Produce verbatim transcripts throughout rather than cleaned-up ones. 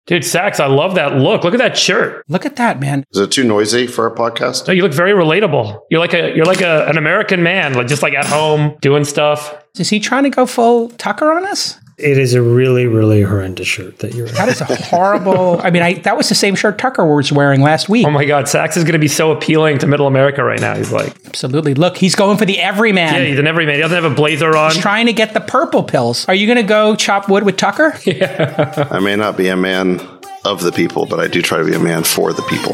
Dude, Sachs, I love that look. Look at that shirt. Look at that, man. Is it too noisy for a podcast? No, you look very relatable. You're like a you're like a, an American man, like just like at home doing stuff. Is he trying to go full Tucker on us? It is a really, really horrendous shirt that you're. That is a horrible. I mean, I, that was the same shirt Tucker was wearing last week. Oh my God, Sachs is going to be so appealing to Middle America right now. He's like, absolutely. Look, he's going for the everyman. Yeah, he's an everyman. He doesn't have a blazer on. He's trying to get the purple pills. Are you going to go chop wood with Tucker? Yeah. I may not be a man of the people, but I do try to be a man for the people.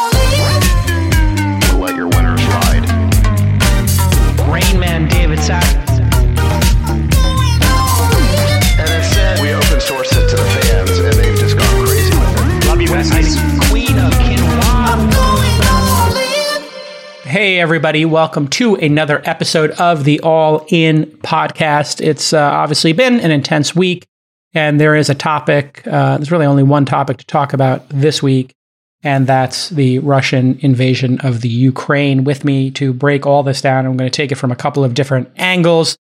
Let your winners ride. Rain Man David Sachs. We open source it to the fans, and they've just gone crazy with it. Love you, West. Queen of Quinoa. Hey, everybody. Welcome to another episode of the All In podcast. It's uh, obviously been an intense week, and there is a topic. Uh, there's really only one topic to talk about this week, and that's the Russian invasion of the Ukraine. With me to break all this down, I'm going to take it from a couple of different angles.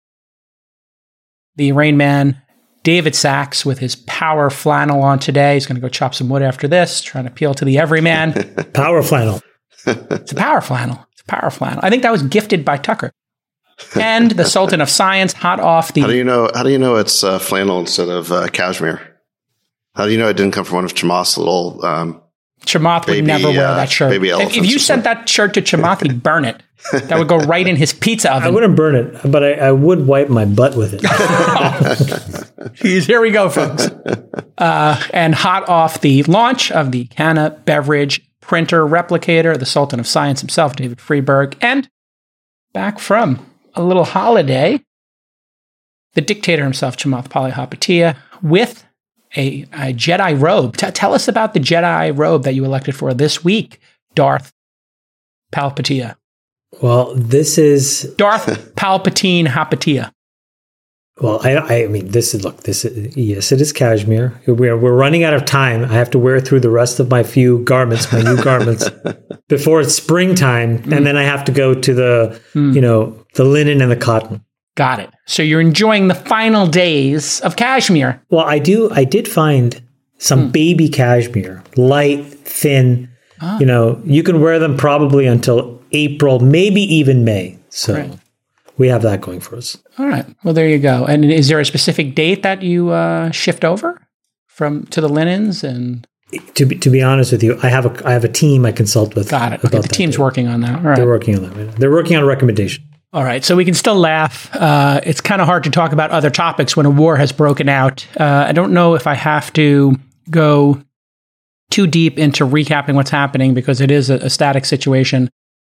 The Rain Man, David Sachs, with his power flannel on today. He's going to go chop some wood after this, trying to appeal to the everyman. Power flannel. It's a power flannel. It's a power flannel. I think that was gifted by Tucker. And the Sultan of Science, hot off the... How do you know, how do you know it's uh, flannel instead of uh, cashmere? How do you know it didn't come from one of Chamath's little... Um, Chamath would baby, never wear uh, that shirt. baby If, elephants if you or sent that shirt to Chamath, he'd burn it. That would go right in his pizza oven. I wouldn't burn it, but I, I would wipe my butt with it. Jeez, here we go, folks. Uh, and hot off the launch of the Canna Beverage Printer Replicator, the Sultan of Science himself, David Freeberg, and back from a little holiday, the dictator himself, Chamath Palihapitiya, with a, a Jedi robe. T- tell us about the Jedi robe that you elected for this week, Darth Palpatiya. Well, this is... Darth Palpatine Hapatiya. Well, I, I mean, this is, look, this is, yes, it is cashmere. We're, we're running out of time. I have to wear through the rest of my few garments, my new garments, before it's springtime. Mm. And then I have to go to the, mm. you know, the linen and the cotton. Got it. So you're enjoying the final days of cashmere. Well, I do. I did find some mm. baby cashmere, light, thin. Ah. You know, you can wear them probably until April, maybe even May. So right. we have that going for us. All right. Well, there you go. And is there a specific date that you uh, shift over from to the linens? And to be to be honest with you, I have a I have a team I consult with. Got it. Okay, the team's date. working on that. All right. They're working on that right now. They're working on a recommendation. All right, so we can still laugh. Uh, it's kind of hard to talk about other topics when a war has broken out. Uh, I don't know if I have to go too deep into recapping what's happening because it is a, a static situation.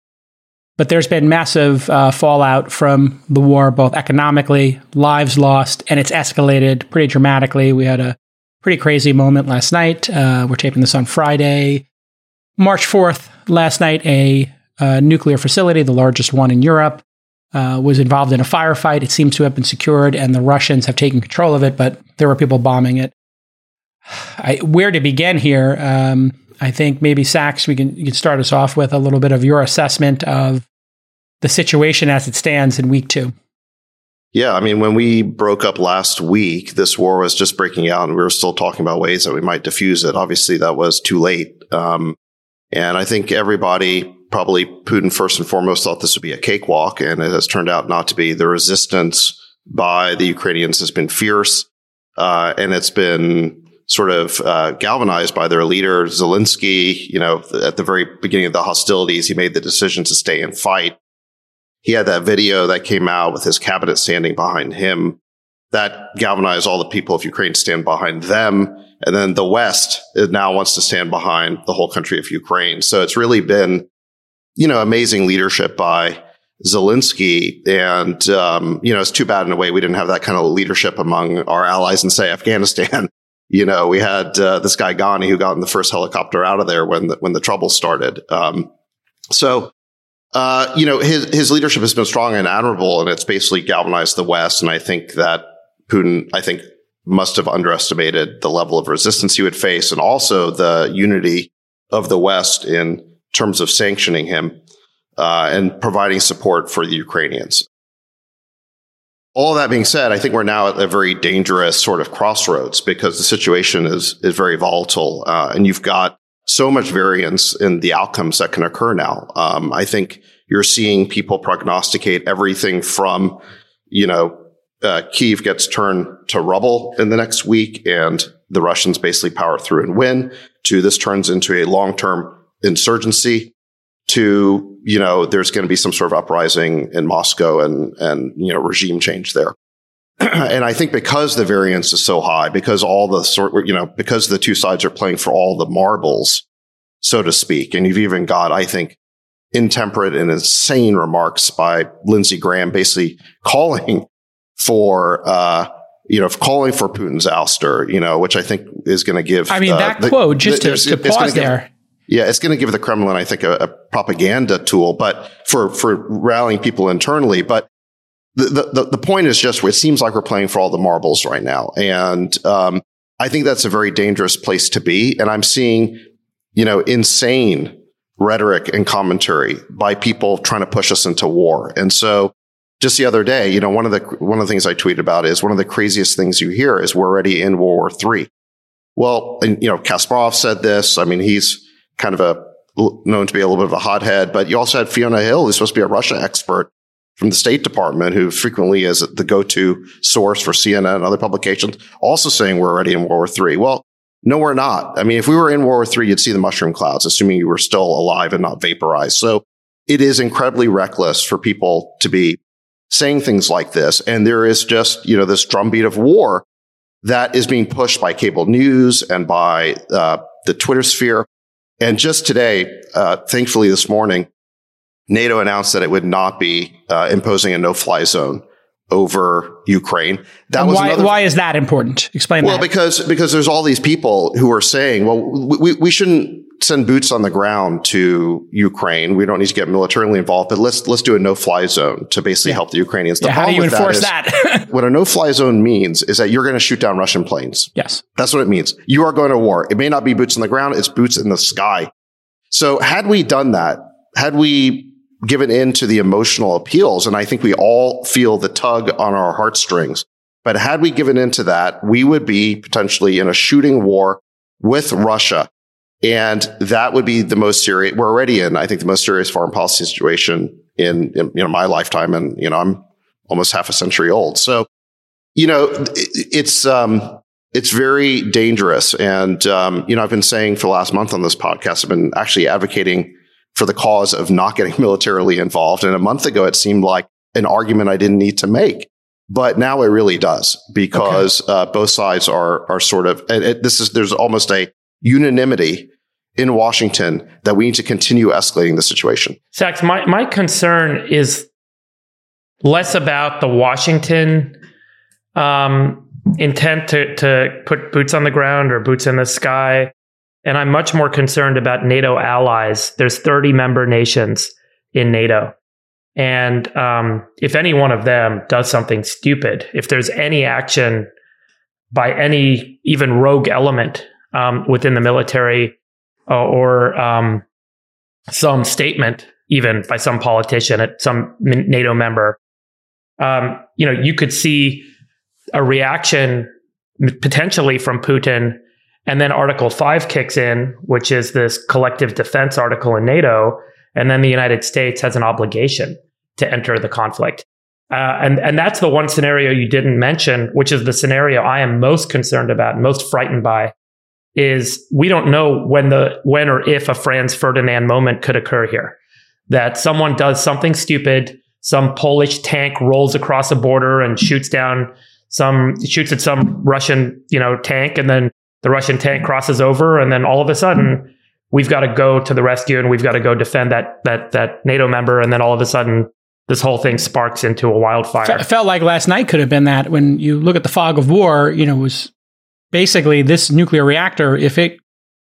But there's been massive uh, fallout from the war, both economically, lives lost, and it's escalated pretty dramatically. We had a pretty crazy moment last night. Uh, we're taping this on Friday, March fourth. Last night, a, a nuclear facility, the largest one in Europe, Uh, was involved in a firefight. It seems to have been secured, and the Russians have taken control of it, but there were people bombing it. I, where to begin here? Um, I think maybe, Sachs, we can, you can start us off with a little bit of your assessment of the situation as it stands in week two. Yeah, I mean, when we broke up last week, this war was just breaking out, and we were still talking about ways that we might diffuse it. Obviously, that was too late. Um, and I think everybody... Probably Putin first and foremost thought this would be a cakewalk, and it has turned out not to be. The resistance by the Ukrainians has been fierce, uh, and it's been sort of uh, galvanized by their leader, Zelensky. You know, at the very beginning of the hostilities, he made the decision to stay and fight. He had that video that came out with his cabinet standing behind him. That galvanized all the people of Ukraine to stand behind them. And then the West now wants to stand behind the whole country of Ukraine. So it's really been, you know, amazing leadership by Zelensky. And, um, you know, it's too bad in a way we didn't have that kind of leadership among our allies in, say, Afghanistan. You know, we had uh, this guy Ghani who got in the first helicopter out of there when the, when the trouble started. Um, so, uh, you know, his, his leadership has been strong and admirable, and it's basically galvanized the West. And I think that Putin, I think, must have underestimated the level of resistance he would face, and also the unity of the West in terms of sanctioning him uh, and providing support for the Ukrainians. all that being said, I think we're now at a very dangerous sort of crossroads because the situation is is very volatile, uh, and you've got so much variance in the outcomes that can occur now. Um, I think you're seeing people prognosticate everything from, you know, uh, Kyiv gets turned to rubble in the next week and the Russians basically power through and win, to this turns into a long-term insurgency, to, you know, there's going to be some sort of uprising in Moscow and, and, you know, regime change there. And I think because the variance is so high, because all the sort, you know, because the two sides are playing for all the marbles, so to speak, and you've even got, I think, intemperate and insane remarks by Lindsey Graham basically calling for, uh, you know, calling for Putin's ouster, you know, which I think is going to give. I mean, uh, that the, quote, just the, to, to pause there. Give, yeah, it's going to give the Kremlin, I think, a, a propaganda tool, but for, for rallying people internally. But the, the, the point is just, it seems like we're playing for all the marbles right now. And, um, I think that's a very dangerous place to be. And I'm seeing, you know, insane rhetoric and commentary by people trying to push us into war. And so just the other day, you know, one of the, one of the things I tweeted about is one of the craziest things you hear is we're already in World War Three. Well, and, you know, Kasparov said this. I mean, he's kind of a known to be a little bit of a hothead, but you also had Fiona Hill, who's supposed to be a Russia expert from the State Department, who frequently is the go-to source for C N N and other publications, also saying we're already in World War Three. Well, no, we're not. I mean, if we were in World War Three, you'd see the mushroom clouds, assuming you were still alive and not vaporized. So it is incredibly reckless for people to be saying things like this. And there is just, you know, this drumbeat of war that is being pushed by cable news and by uh, the Twitter sphere. And just today, uh, thankfully this morning, NATO announced that it would not be uh, imposing a no-fly zone over Ukraine. That and was why, another, why is that important? Explain well, that. Well, because because there's all these people who are saying, well, we, we shouldn't send boots on the ground to Ukraine. We don't need to get militarily involved, but let's let's do a no-fly zone to basically yeah. help the Ukrainians. The yeah, how do you enforce that? that? What a no-fly zone means is that you're going to shoot down Russian planes. Yes. That's what it means. You are going to war. It may not be boots on the ground. It's boots in the sky. So had we done that, had we given in to the emotional appeals, and I think we all feel the tug on our heartstrings, but had we given in to that, we would be potentially in a shooting war with Russia. And that would be the most serious, we're already in, I think, the most serious foreign policy situation in, in, you know, my lifetime. And, you know, I'm almost half a century old. So, you know, it, it's, um, it's very dangerous. And, um, you know, I've been saying for the last month on this podcast, I've been actually advocating for the cause of not getting militarily involved. And a month ago, it seemed like an argument I didn't need to make. But now it really does, because okay. uh, both sides are, are sort of, and it, this is, there's almost a unanimity in Washington that we need to continue escalating the situation. Sachs, my, my concern is less about the Washington um, intent to, to put boots on the ground or boots in the sky. And I'm much more concerned about NATO allies. There's thirty member nations in NATO. And um, if any one of them does something stupid, if there's any action by any even rogue element um, within the military, uh, or um, some statement even by some politician at some NATO member, um, you know, you could see a reaction potentially from Putin. And then Article five kicks in, which is this collective defense article in NATO. And then the United States has an obligation to enter the conflict. Uh, and, and that's the one scenario you didn't mention, which is the scenario I am most concerned about and most frightened by, is we don't know when the when or if a Franz Ferdinand moment could occur here. That someone does something stupid, some Polish tank rolls across a border and shoots down some, shoots at some Russian, you know, tank, and then the Russian tank crosses over, and then all of a sudden we've got to go to the rescue and we've got to go defend that that that NATO member, and then all of a sudden this whole thing sparks into a wildfire. It felt like last night could have been that. When you look at the fog of war, you know, it was basically this nuclear reactor, if it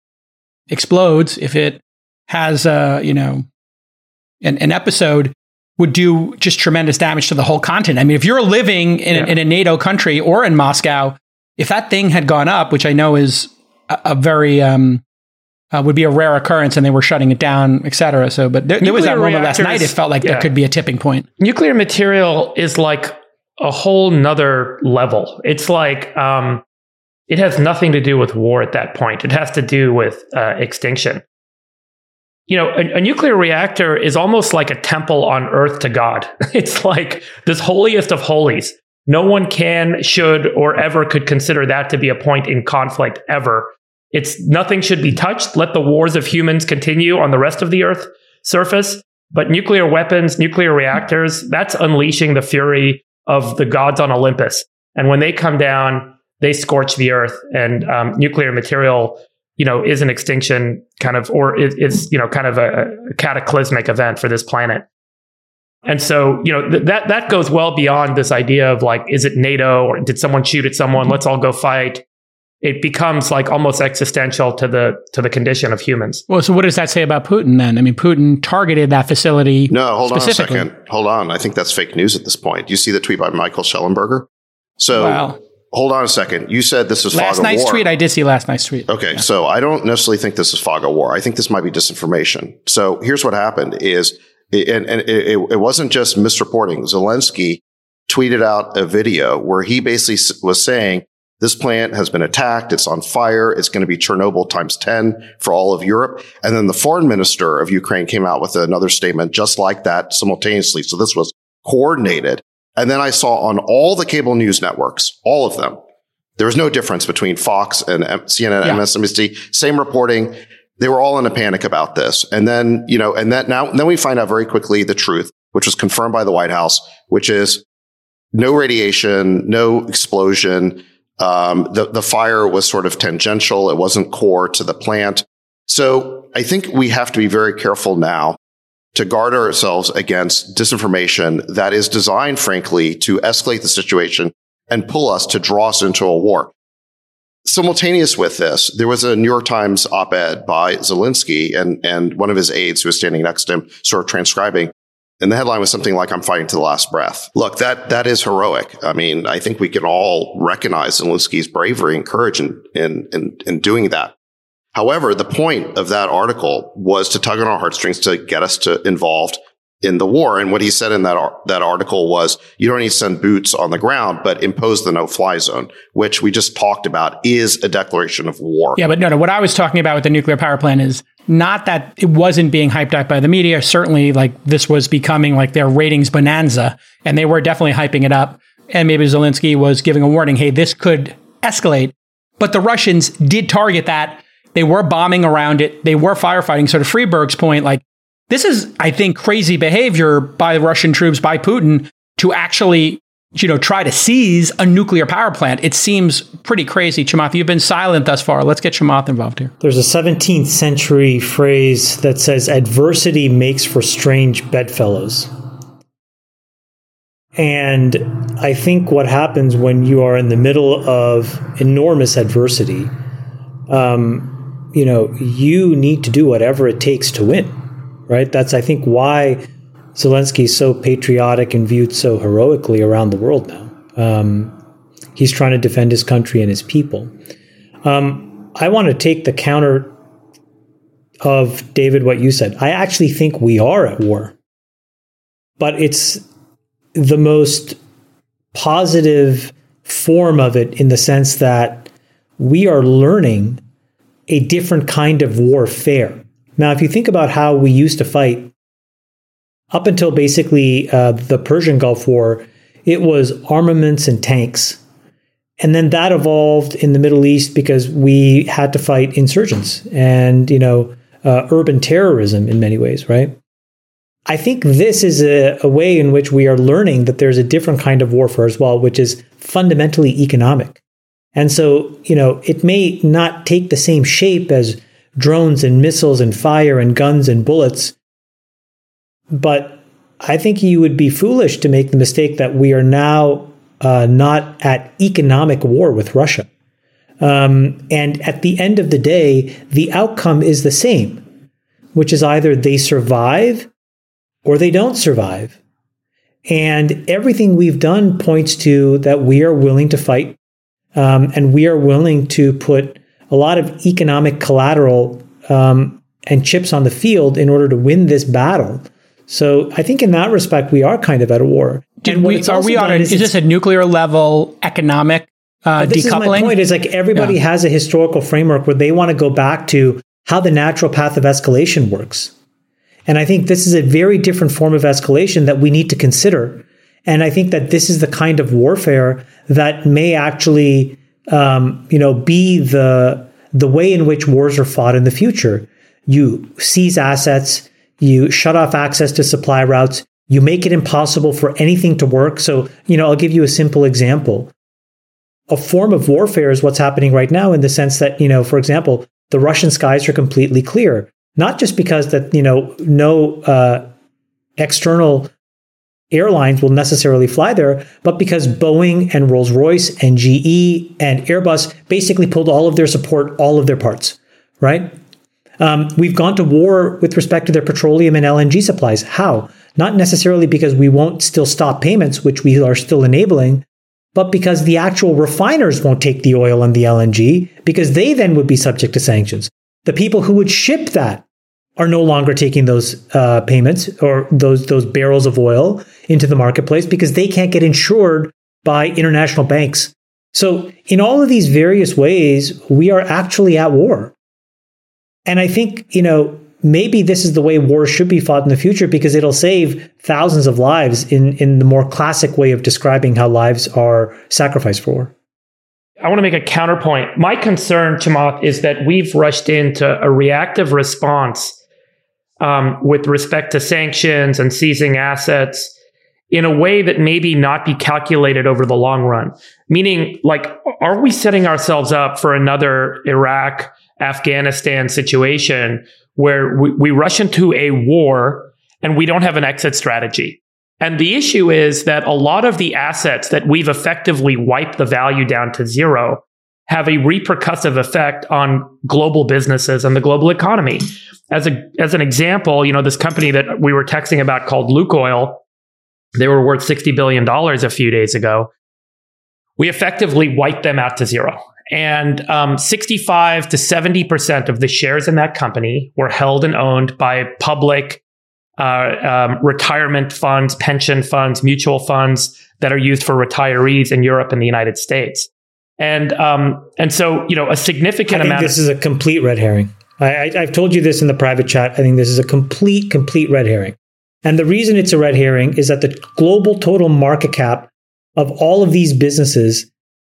explodes, if it has a, you know, an, an episode, would do just tremendous damage to the whole continent. I mean, if you're living in, yeah. in a NATO country or in Moscow, if that thing had gone up, which I know is a, a very, um, uh, would be a rare occurrence, and they were shutting it down, et cetera. So, but there, there was that moment last night. It felt like yeah. there could be a tipping point. Nuclear material is like a whole nother level. It's like um, it has nothing to do with war at that point. It has to do with uh, extinction. You know, a, a nuclear reactor is almost like a temple on earth to God. It's like this holiest of holies. No one can, should, or ever could consider that to be a point in conflict ever. It's nothing should be touched. Let the wars of humans continue on the rest of the earth surface. But nuclear weapons, nuclear reactors, that's unleashing the fury of the gods on Olympus. And when they come down, they scorch the earth. And um, nuclear material, you know, is an extinction kind of, or is, is you know, kind of a, a cataclysmic event for this planet. And so, you know, th- that that goes well beyond this idea of like, is it NATO or did someone shoot at someone? Let's all go fight. It becomes like almost existential to the to the condition of humans. Well, so what does that say about Putin then? I mean, Putin targeted that facility. No, hold on a second. Hold on. I think that's fake news at this point. You see the tweet by Michael Schellenberger? So wow. Hold on a second. You said this is last fog of war. Last night's tweet. I did see last night's tweet. Okay, yeah. So I don't necessarily think this is fog of war. I think this might be disinformation. So here's what happened is, and, and it, it wasn't just misreporting. Zelensky tweeted out a video where he basically was saying, this plant has been attacked. It's on fire. It's going to be Chernobyl times ten for all of Europe. And then the foreign minister of Ukraine came out with another statement just like that simultaneously. So this was coordinated. And then I saw on all the cable news networks, all of them, there was no difference between Fox and C N N, yeah. M S N B C, same reporting. They were all in a panic about this. And then, you know, and that now, then we find out very quickly the truth, which was confirmed by the White House, which is no radiation, no explosion. Um, the, the fire was sort of tangential. It wasn't core to the plant. So I think we have to be very careful now to guard ourselves against disinformation that is designed, frankly, to escalate the situation and pull us to draw us into a war. Simultaneous with this, there was a New York Times op-ed by Zelensky and, and one of his aides who was standing next to him, sort of transcribing. And the headline was something like, I'm fighting to the last breath. Look, that, that is heroic. I mean, I think we can all recognize Zelensky's bravery and courage in, in, in, in doing that. However, the point of that article was to tug on our heartstrings to get us to involved in the war. And what he said in that, that article was, you don't need to send boots on the ground, but impose the no-fly zone, which we just talked about is a declaration of war. Yeah, but no, no, what I was talking about with the nuclear power plant is not that it wasn't being hyped up by the media. Certainly, like this was becoming like their ratings bonanza, and they were definitely hyping it up. And maybe Zelensky was giving a warning, hey, this could escalate. But the Russians did target that. They were bombing around it. They were firefighting. So to Freeberg's point, like this is, I think, crazy behavior by Russian troops, by Putin, to actually, you know, try to seize a nuclear power plant. It seems pretty crazy. Chamath, you've been silent thus far. Let's get Chamath involved here. There's a seventeenth century phrase that says, adversity makes for strange bedfellows. And I think what happens when you are in the middle of enormous adversity, um, you know, you need to do whatever it takes to win, right? That's, I think, why Zelensky is so patriotic and viewed so heroically around the world now. Um, he's trying to defend his country and his people. Um, I want to take the counter of, David, what you said. I actually think we are at war, but it's the most positive form of it in the sense that we are learning a different kind of warfare. Now, if you think about how we used to fight up until basically uh, the Persian Gulf War, it was armaments and tanks. And then that evolved in the Middle East because we had to fight insurgents and, you know, uh, urban terrorism in many ways, right? I think this is a, a way in which we are learning that there's a different kind of warfare as well, which is fundamentally economic. And so, you know, it may not take the same shape as drones and missiles and fire and guns and bullets, but I think you would be foolish to make the mistake that we are now uh, not at economic war with Russia. Um, and at the end of the day, the outcome is the same, which is either they survive or they don't survive. And everything we've done points to that we are willing to fight. Um, and we are willing to put a lot of economic collateral um, and chips on the field in order to win this battle. So I think in that respect, we are kind of at a war. Did And what we, it's are also we on? done A, is is it's- this a nuclear level economic uh, But this decoupling? is my point. Is like everybody Yeah. has a historical framework where they want to go back to how the natural path of escalation works. And I think this is a very different form of escalation that we need to consider. And I think that this is the kind of warfare that may actually, um, you know, be the the way in which wars are fought in the future. You seize assets, you shut off access to supply routes, you make it impossible for anything to work. So, you know, I'll give you a simple example. A form of warfare is what's happening right now in the sense that, you know, for example, the Russian skies are completely clear, not just because that, you know, no uh, external airlines will necessarily fly there, but because Boeing and Rolls-Royce and G E and Airbus basically pulled all of their support, all of their parts, right? Um, we've gone to war with respect to their petroleum and L N G supplies. How? Not necessarily because we won't still stop payments, which we are still enabling, but because the actual refiners won't take the oil and the L N G because they then would be subject to sanctions. The people who would ship that are no longer taking those uh, payments or those those barrels of oil into the marketplace because they can't get insured by international banks. So in all of these various ways, we are actually at war. And I think, you know, maybe this is the way war should be fought in the future because it'll save thousands of lives in, in the more classic way of describing how lives are sacrificed for war. I want to make a counterpoint. My concern, Chamath, is that we've rushed into a reactive response um, with respect to sanctions and seizing assets in a way that maybe not be calculated over the long run. Meaning, like, are we setting ourselves up for another Iraq, Afghanistan situation where we, we rush into a war and we don't have an exit strategy? And the issue is that a lot of the assets that we've effectively wiped the value down to zero have a repercussive effect on global businesses and the global economy. As a as an example, you know, this company that we were texting about called Lukoil, they were worth sixty billion dollars a few days ago. We effectively wiped them out to zero. And um, sixty-five to seventy percent of the shares in that company were held and owned by public uh, um, retirement funds, pension funds, mutual funds that are used for retirees in Europe and the United States. And um, and so, you know, a significant I think amount this of- is a complete red herring. I, I, I've told you this in the private chat. I think this is a complete, complete red herring. And the reason it's a red herring is that the global total market cap of all of these businesses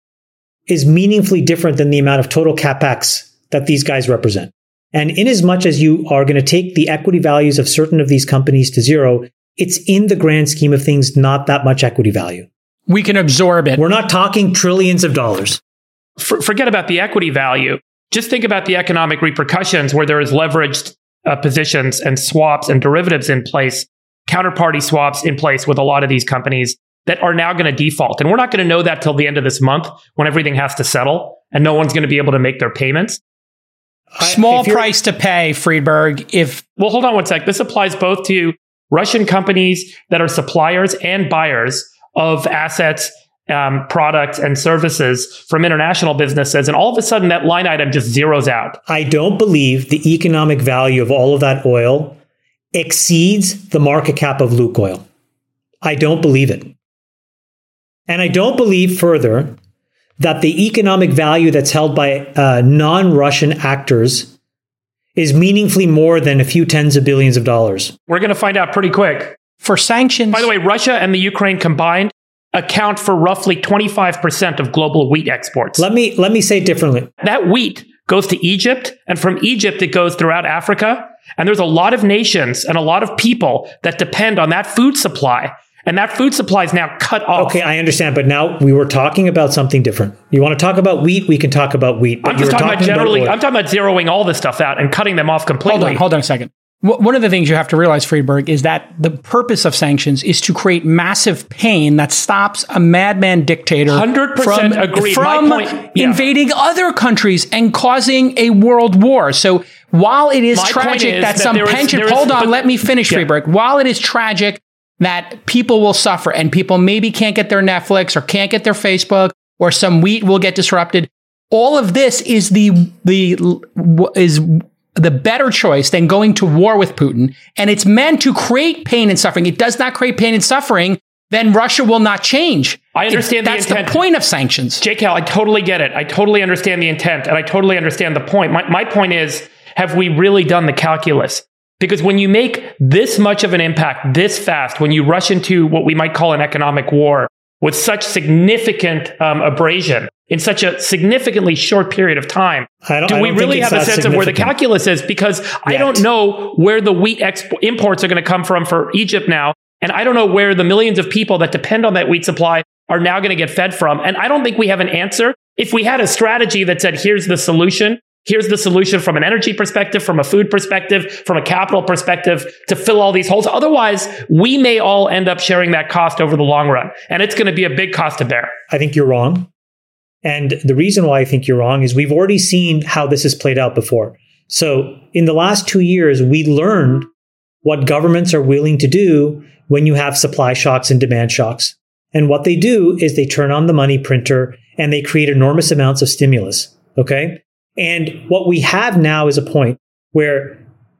is meaningfully different than the amount of total capex that these guys represent. And in as much as you are going to take the equity values of certain of these companies to zero, it's in the grand scheme of things not that much equity value. We can absorb it. We're not talking trillions of dollars. For, forget about the equity value. Just think about the economic repercussions where there is leveraged uh, positions and swaps and derivatives in place, counterparty swaps in place with a lot of these companies that are now going to default. And we're not going to know that till the end of this month when everything has to settle and no one's going to be able to make their payments. Small price to pay, Friedberg, if... Well, hold on one sec. This applies both to Russian companies that are suppliers and buyers of assets, um, products, and services from international businesses. And all of a sudden, that line item just zeroes out. I don't believe the economic value of all of that oil exceeds the market cap of Lukoil. I don't believe it. And I don't believe further that the economic value that's held by uh, non-Russian actors is meaningfully more than a few tens of billions of dollars. We're going to find out pretty quick. For sanctions... By the way, Russia and the Ukraine combined account for roughly twenty-five percent of global wheat exports. Let me let me say it differently. That wheat goes to Egypt, and from Egypt, it goes throughout Africa. And there's a lot of nations and a lot of people that depend on that food supply. And that food supply is now cut off. Okay, I understand. But now we were talking about something different. You want to talk about wheat? We can talk about wheat. But I'm just you were talking, about generally, oil. I'm talking about zeroing all this stuff out and cutting them off completely. Hold on, hold on a second. W- one of the things you have to realize, Friedberg, is that the purpose of sanctions is to create massive pain that stops a madman dictator one hundred percent from, agreed. from My point, yeah. invading other countries and causing a world war. So while it is My tragic point is that, that some there is- pension... there is- hold on, but- let me finish, Yeah. Friedberg. While it is tragic that people will suffer and people maybe can't get their Netflix or can't get their Facebook or some wheat will get disrupted, all of this is the the is the better choice than going to war with Putin. And it's meant to create pain and suffering. It does not create pain and suffering then Russia will not change. I understand It, the that's intent. the point of sanctions. J Cal, I totally get it. I totally understand the intent, and I totally understand the point. My, my point is, have we really done the calculus? Because when you make this much of an impact this fast, when you rush into what we might call an economic war with such significant um, abrasion in such a significantly short period of time, I don't, do I we don't really think it's have a that sense of where the significant. calculus is? Because I Yet. don't know where the wheat expo- imports are going to come from for Egypt now. And I don't know where the millions of people that depend on that wheat supply are now going to get fed from. And I don't think we have an answer. If we had a strategy that said, here's the solution, here's the solution from an energy perspective, from a food perspective, from a capital perspective to fill all these holes. Otherwise, we may all end up sharing that cost over the long run. And it's going to be a big cost to bear. I think you're wrong. And the reason why I think you're wrong is we've already seen how this has played out before. So in the last two years, we learned what governments are willing to do when you have supply shocks and demand shocks. And what they do is they turn on the money printer and they create enormous amounts of stimulus. Okay. And what we have now is a point where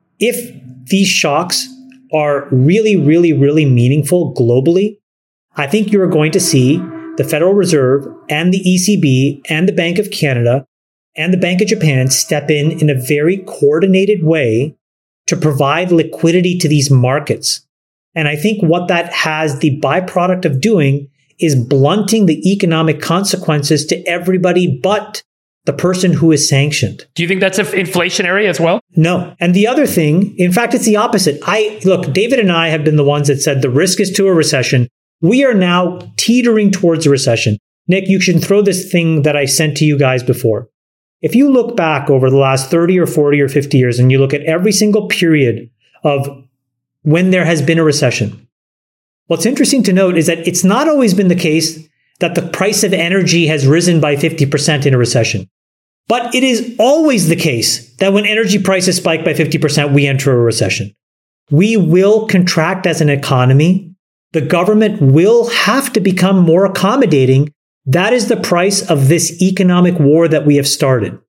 if these shocks are really, really, really meaningful globally, I think you're going to see the Federal Reserve and the E C B and the Bank of Canada and the Bank of Japan step in in a very coordinated way to provide liquidity to these markets. And I think what that has the byproduct of doing is blunting the economic consequences to everybody but the person who is sanctioned. Do you think that's inflationary as well? No. And the other thing, in fact, it's the opposite. I look, David and I have been the ones that said the risk is to a recession. We are now teetering towards a recession. Nick, you should throw this thing that I sent to you guys before. If you look back over the last thirty or forty or fifty years and you look at every single period of when there has been a recession, what's interesting to note is that it's not always been the case that the price of energy has risen by fifty percent in a recession. But it is always the case that when energy prices spike by fifty percent, we enter a recession. We will contract as an economy. The government will have to become more accommodating. That is the price of this economic war that we have started.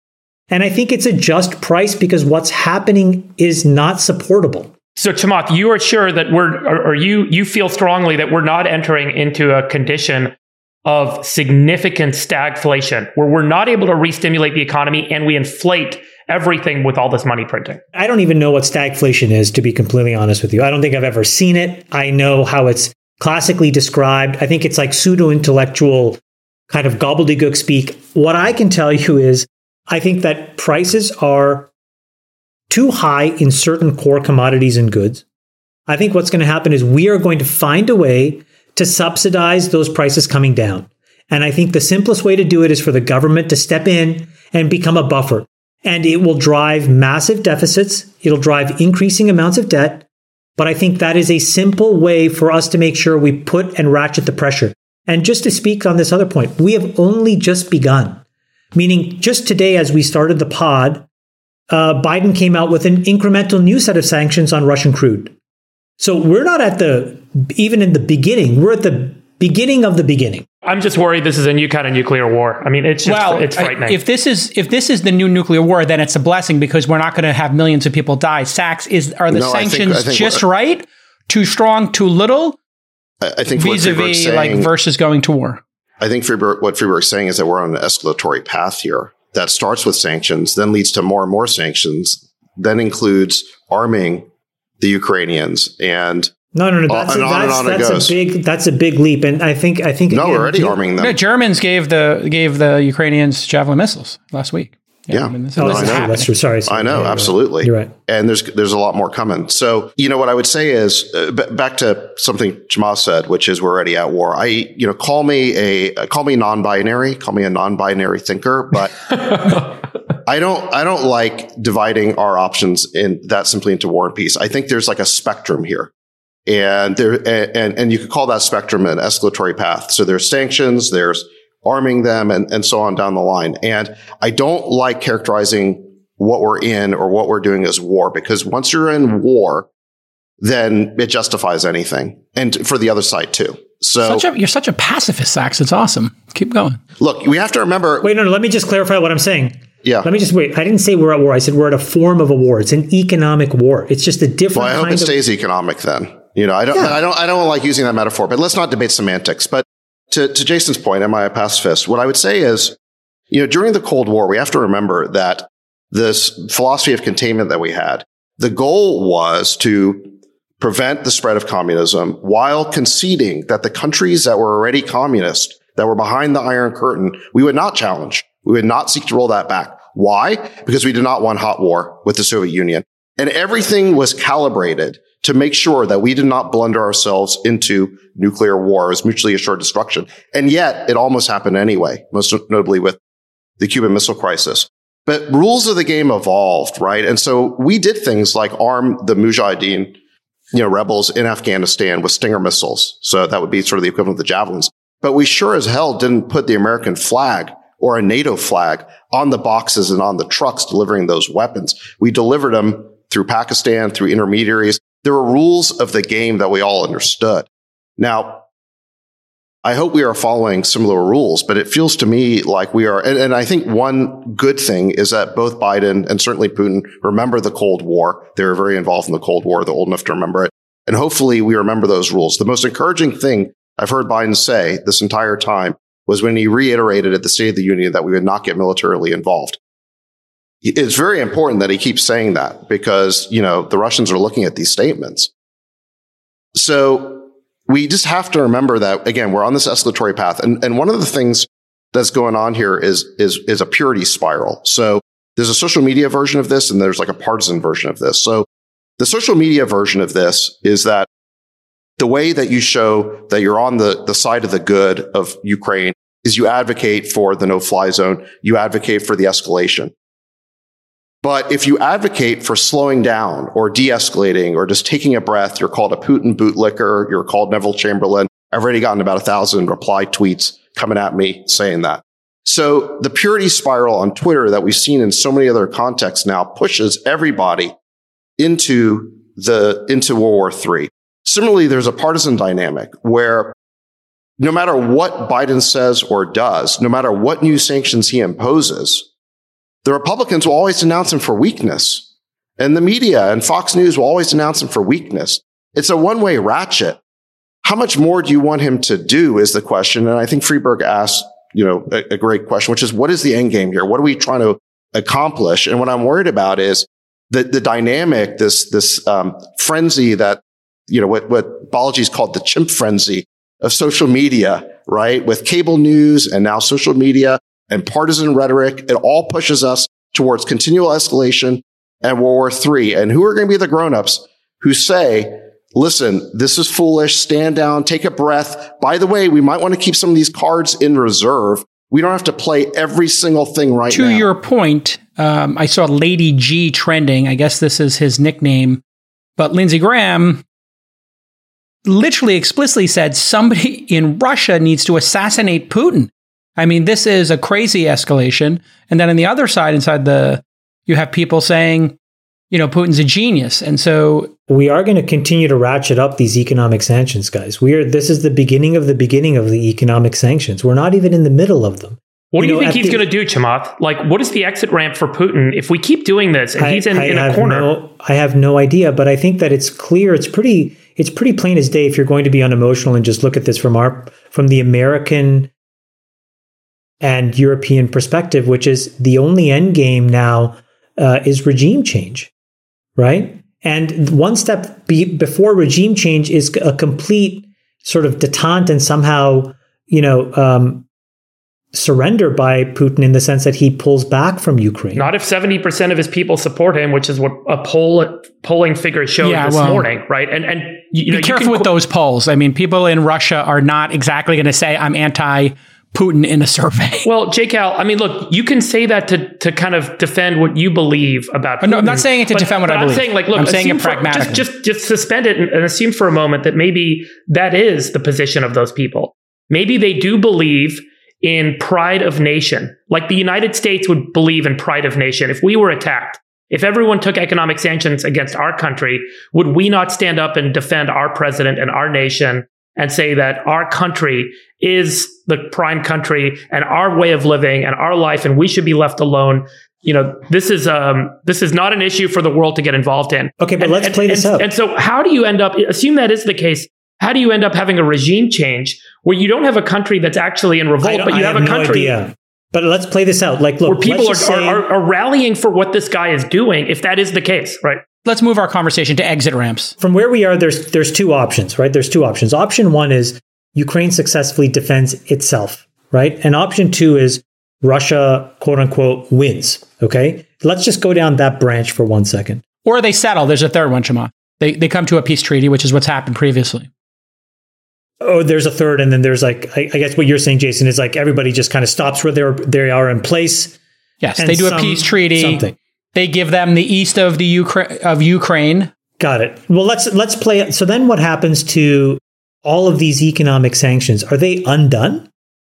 And I think it's a just price because what's happening is not supportable. So, Chamath, you are sure that we're, or, or you you feel strongly that we're not entering into a condition of significant stagflation, where we're not able to re-stimulate the economy and we inflate everything with all this money printing? I don't even know what stagflation is, to be completely honest with you. I don't think I've ever seen it. I know how it's classically described. I think it's like pseudo-intellectual kind of gobbledygook speak. What I can tell you is I think that prices are too high in certain core commodities and goods. I think what's going to happen is we are going to find a way to subsidize those prices coming down. And I think the simplest way to do it is for the government to step in and become a buffer. And it will drive massive deficits. It'll drive increasing amounts of debt. But I think that is a simple way for us to make sure we put and ratchet the pressure. And just to speak on this other point, we have only just begun. Meaning just today, as we started the pod, uh, Biden came out with an incremental new set of sanctions on Russian crude. So we're not at the, even in the beginning, we're at the beginning of the beginning. I'm just worried this is a new kind of nuclear war. I mean, it's just, well, it's frightening. If this is if this is the new nuclear war, then it's a blessing because we're not going to have millions of people die. Sachs, is are the No, I think- sanctions I think just what- right? Too strong, too little? I, I think what Friedberg's Vis-a-vis saying, like versus going to war. I think Friedberg, what Friedberg's saying is that we're on an escalatory path here that starts with sanctions, then leads to more and more sanctions, then includes arming the Ukrainians and No, no, no. That's, and a, on and that's, on it that's goes. a big that's a big leap, and I think I think no, again, we're already you- arming them. The Germans gave the gave the Ukrainians Javelin missiles last week. Yeah. I mean, this, Oh, this I is know. happening. that's true. Sorry, sorry. I know, Yeah, you're right. absolutely. You're right. And there's there's a lot more coming. So, you know, what I would say is uh, b- back to something Chamath said, which is we're already at war. I, you know, call me a uh, call me non-binary, call me a non-binary thinker, but I don't I don't like dividing our options in that simply into war and peace. I think there's like a spectrum here. And there and and you could call that spectrum an escalatory path. So there's sanctions, there's arming them, and, and so on down the line. And I don't like characterizing what we're in or what we're doing as war, because once you're in war, then it justifies anything. And for the other side too. So Such a, you're such a pacifist, Sachs. It's awesome. Keep going. look, we have to remember. Wait, no, no. Let me just clarify what I'm saying. Yeah. Let me just wait. I didn't say we're at war. I said we're at a form of a war. It's an economic war. It's just a different Well, I hope kind it of. stays economic then. You know, I don't, Yeah. I don't, I don't like using that metaphor, but let's not debate semantics. But to, to Jason's point, am I a pacifist? What I would say is, you know, during the Cold War, we have to remember that this philosophy of containment that we had, the goal was to prevent the spread of communism while conceding that the countries that were already communist, that were behind the Iron Curtain, we would not challenge. We would not seek to roll that back. Why? Because we did not want hot war with the Soviet Union. And everything was calibrated to make sure that we did not blunder ourselves into nuclear war as mutually assured destruction. And yet it almost happened anyway, most notably with the Cuban Missile Crisis. But rules of the game evolved, right? And so we did things like arm the Mujahideen, you know, rebels in Afghanistan with Stinger missiles. So that would be sort of the equivalent of the javelins. But we sure as hell didn't put the American flag or a NATO flag on the boxes and on the trucks delivering those weapons. We delivered them through Pakistan, through intermediaries. There were rules of the game that we all understood. Now, I hope we are following similar rules, but it feels to me like we are. And, and I think one good thing is that both Biden and certainly Putin remember the Cold War. They were very involved in the Cold War. They're old enough to remember it. And hopefully we remember those rules. The most encouraging thing I've heard Biden say this entire time was when he reiterated at the State of the Union that we would not get militarily involved. It's very important that he keeps saying that because, you know, the Russians are looking at these statements. So we just have to remember that, again, we're on this escalatory path. And, and one of the things that's going on here is, is, is a purity spiral. So there's a social media version of this and there's like a partisan version of this. So the social media version of this is that the way that you show that you're on the, the side of the good of Ukraine is you advocate for the no-fly zone. You advocate for the escalation. But if you advocate for slowing down or de-escalating or just taking a breath, you're called a Putin bootlicker. You're called Neville Chamberlain. I've already gotten about a thousand reply tweets coming at me saying that. So the purity spiral on Twitter that we've seen in so many other contexts now pushes everybody into the, into World War Three. Similarly, there's a partisan dynamic where no matter what Biden says or does, no matter what new sanctions he imposes, the Republicans will always denounce him for weakness. And the media and Fox News will always denounce him for weakness. It's a one-way ratchet. How much more do you want him to do is the question. And I think Freeberg asked, you know, a, a great question, which is, what is the end game here? What are we trying to accomplish? And what I'm worried about is the, the dynamic, this, this, um, frenzy that, you know, what, what Balaji's called the chimp frenzy of social media, right? With cable news and now social media and partisan rhetoric, it all pushes us towards continual escalation and World War Three. And who are going to be the grown-ups who say, listen, this is foolish, stand down, take a breath. By the way, we might want to keep some of these cards in reserve. We don't have to play every single thing right to now. To your point, um, I saw Lady G trending. I guess this is his nickname. But Lindsey Graham literally explicitly said somebody in Russia needs to assassinate Putin. I mean, this is a crazy escalation. And then on the other side, inside the, you have people saying, you know, Putin's a genius. And so we are going to continue to ratchet up these economic sanctions, guys. We are, this is the beginning of the beginning of the economic sanctions. We're not even in the middle of them. What you do you know, think he's the, going to do, Chamath? Like, what is the exit ramp for Putin if we keep doing this and I, he's in, I in a have corner? No, I have no idea, but I think that it's clear. It's pretty, it's pretty plain as day if you're going to be unemotional and just look at this from our, from the American and European perspective, which is the only end game now uh, is regime change, right? And one step be, before regime change is a complete sort of detente and somehow, you know, um, surrender by Putin in the sense that he pulls back from Ukraine. Not if seventy percent of his people support him, which is what a poll polling figure showed yeah, this well, morning, right? And and you be know, careful you with those polls. I mean, people in Russia are not exactly going to say I'm anti Putin in a survey. Well, J Cal, I mean, look, you can say that to to kind of defend what you believe about Putin. No, I'm not saying it to but, defend what but I believe. I'm saying, like, look, I'm saying it for, pragmatically. just, just, just suspend it and, and assume for a moment that maybe that is the position of those people. Maybe they do believe in pride of nation, like the United States would believe in pride of nation. If we were attacked, if everyone took economic sanctions against our country, would we not stand up and defend our president and our nation and say that our country is the prime country and our way of living and our life, and we should be left alone you know, this is um, this is not an issue for the world to get involved in. Okay, but and, let's and, play this and, out. And so how do you end up, assume that is the case, how do you end up having a regime change where you don't have a country that's actually in revolt, but you I have, have a no country idea. But let's play this out. Like, look, where people are, let's just are, say- are, are rallying for what this guy is doing, if that is the case, right? Let's move our conversation to exit ramps. from where we are, there's there's two options, right? There's two options. Option one is Ukraine successfully defends itself, right? And option two is Russia, quote unquote, wins. Okay, let's just go down that branch for one second. Or they settle. There's a third one, Shema. They they come to a peace treaty, which is what's happened previously. Oh, there's a third, and then there's like I, I guess what you're saying, Jason, is like everybody just kind of stops where they're they are in place. Yes, and they do some- a peace treaty. Something. They give them the east of the Ukraine of Ukraine. Got it. Well, let's let's play it. So then, what happens to all of these economic sanctions? Are they undone?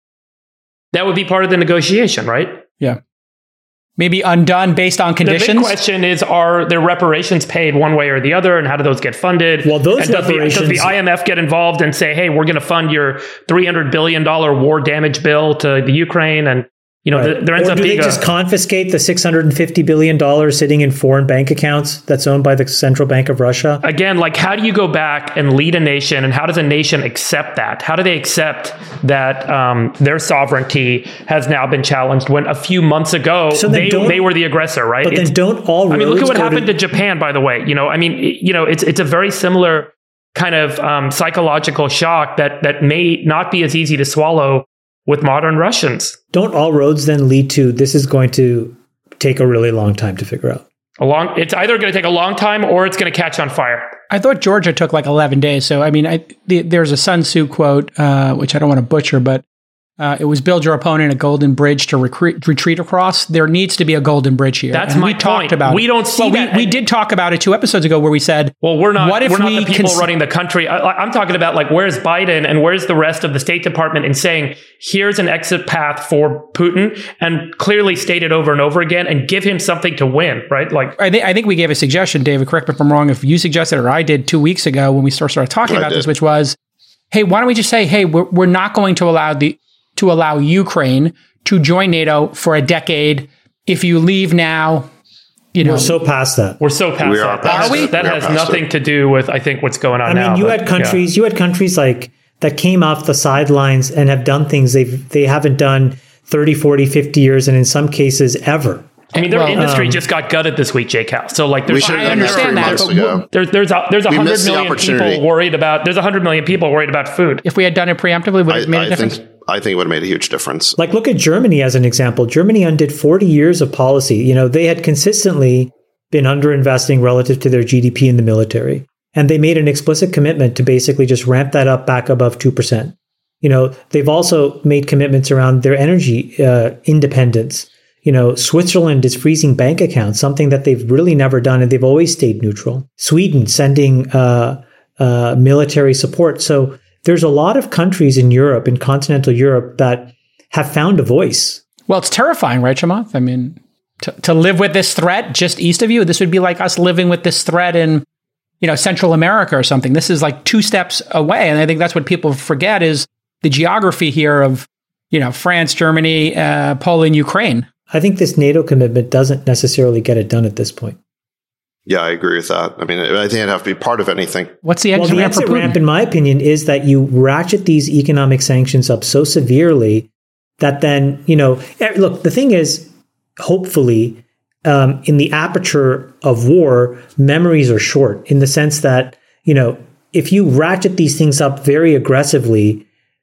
That would be part of the negotiation, right? Yeah. Maybe undone based on The conditions. big question is, are there reparations paid one way or the other, and how do those get funded? Well, those and does the, does reparations- the I M F get involved and say, hey, we're going to fund your three hundred billion dollars war damage bill to the Ukraine? And, you know, Right. th- there ends or up do they being a, just confiscate the six hundred fifty billion dollars sitting in foreign bank accounts that's owned by the Central Bank of Russia? again, like, how do you go back and lead a nation, and how does a nation accept that? How do they accept that um, their sovereignty has now been challenged when a few months ago So then they, don't- they were the aggressor, right? But It's- then don't all roads I mean, look at what go happened to, Japan, by the way. You know, I mean, it- you know, it's it's a very similar kind of um, psychological shock that that may not be as easy to swallow with modern Russians. don't all roads then lead to this is going to take a really long time to figure out? A long, it's either going to take a long time or it's going to catch on fire. I thought Georgia took like eleven days. So, I mean, I, the, there's a Sun Tzu quote, uh, which I don't want to butcher, but uh, it was build your opponent a golden bridge to recre- retreat across. There needs to be a golden bridge here. That's And my we talked point. about We it. don't see well, that. We, we did talk about it two episodes ago where we said, Well, we're not. What if we're not we the people cons- running the country. I, I'm talking about like where's Biden and where's the rest of the State Department in saying here's an exit path for Putin, and clearly state it over and over again and give him something to win, right? Like I, th- I think we gave a suggestion, David, correct me if I'm wrong, if you suggested it or I did two weeks ago when we started, started talking I about did. this, which was, hey, why don't we just say, hey, we're, we're not going to allow the to allow Ukraine to join NATO for a decade. If you leave now, you know, We're so past that. we're so past We are that. past That- it. That We are has past nothing it. to do with I think what's going on I now. mean, you but, had countries, you had countries like that came off the sidelines and have done things they've they haven't done thirty, forty, fifty years, and in some cases ever. I mean, their Well, industry um, just got gutted this week, Jake House. So like, We there's should I have done that three understand that, months but ago. there's there's a, there's a We hundred missed the million opportunity. people worried about. There's a hundred million people worried about food. if we had done it preemptively, would it I, have made a I difference? think I think it would have made a huge difference. Like, look at Germany as an example. Germany undid forty years of policy. You know, they had consistently been underinvesting relative to their G D P in the military. And they made an explicit commitment to basically just ramp that up back above two percent. You know, they've also made commitments around their energy uh, independence. You know, Switzerland is freezing bank accounts, something that they've really never done, and they've always stayed neutral. Sweden sending uh, uh, military support. So there's a lot of countries in Europe, in continental Europe, that have found a voice. Well, it's terrifying, right, Chamath? I mean, to, to live with this threat just east of you, this would be like us living with this threat in, you know, Central America or something. This is like two steps away. And I think that's what people forget is the geography here of, you know, France, Germany, uh, Poland, Ukraine. I think this NATO commitment doesn't necessarily get it done at this point. Yeah, I agree with that. I mean, I think it'd have to be part of anything. What's the Well, exit the ramp for exit Putin? ramp, in my opinion, is that you ratchet these economic sanctions up so severely that then, you know, eh, look, the thing is, hopefully, um, in the aperture of war, memories are short in the sense that, you know, if you ratchet these things up very aggressively,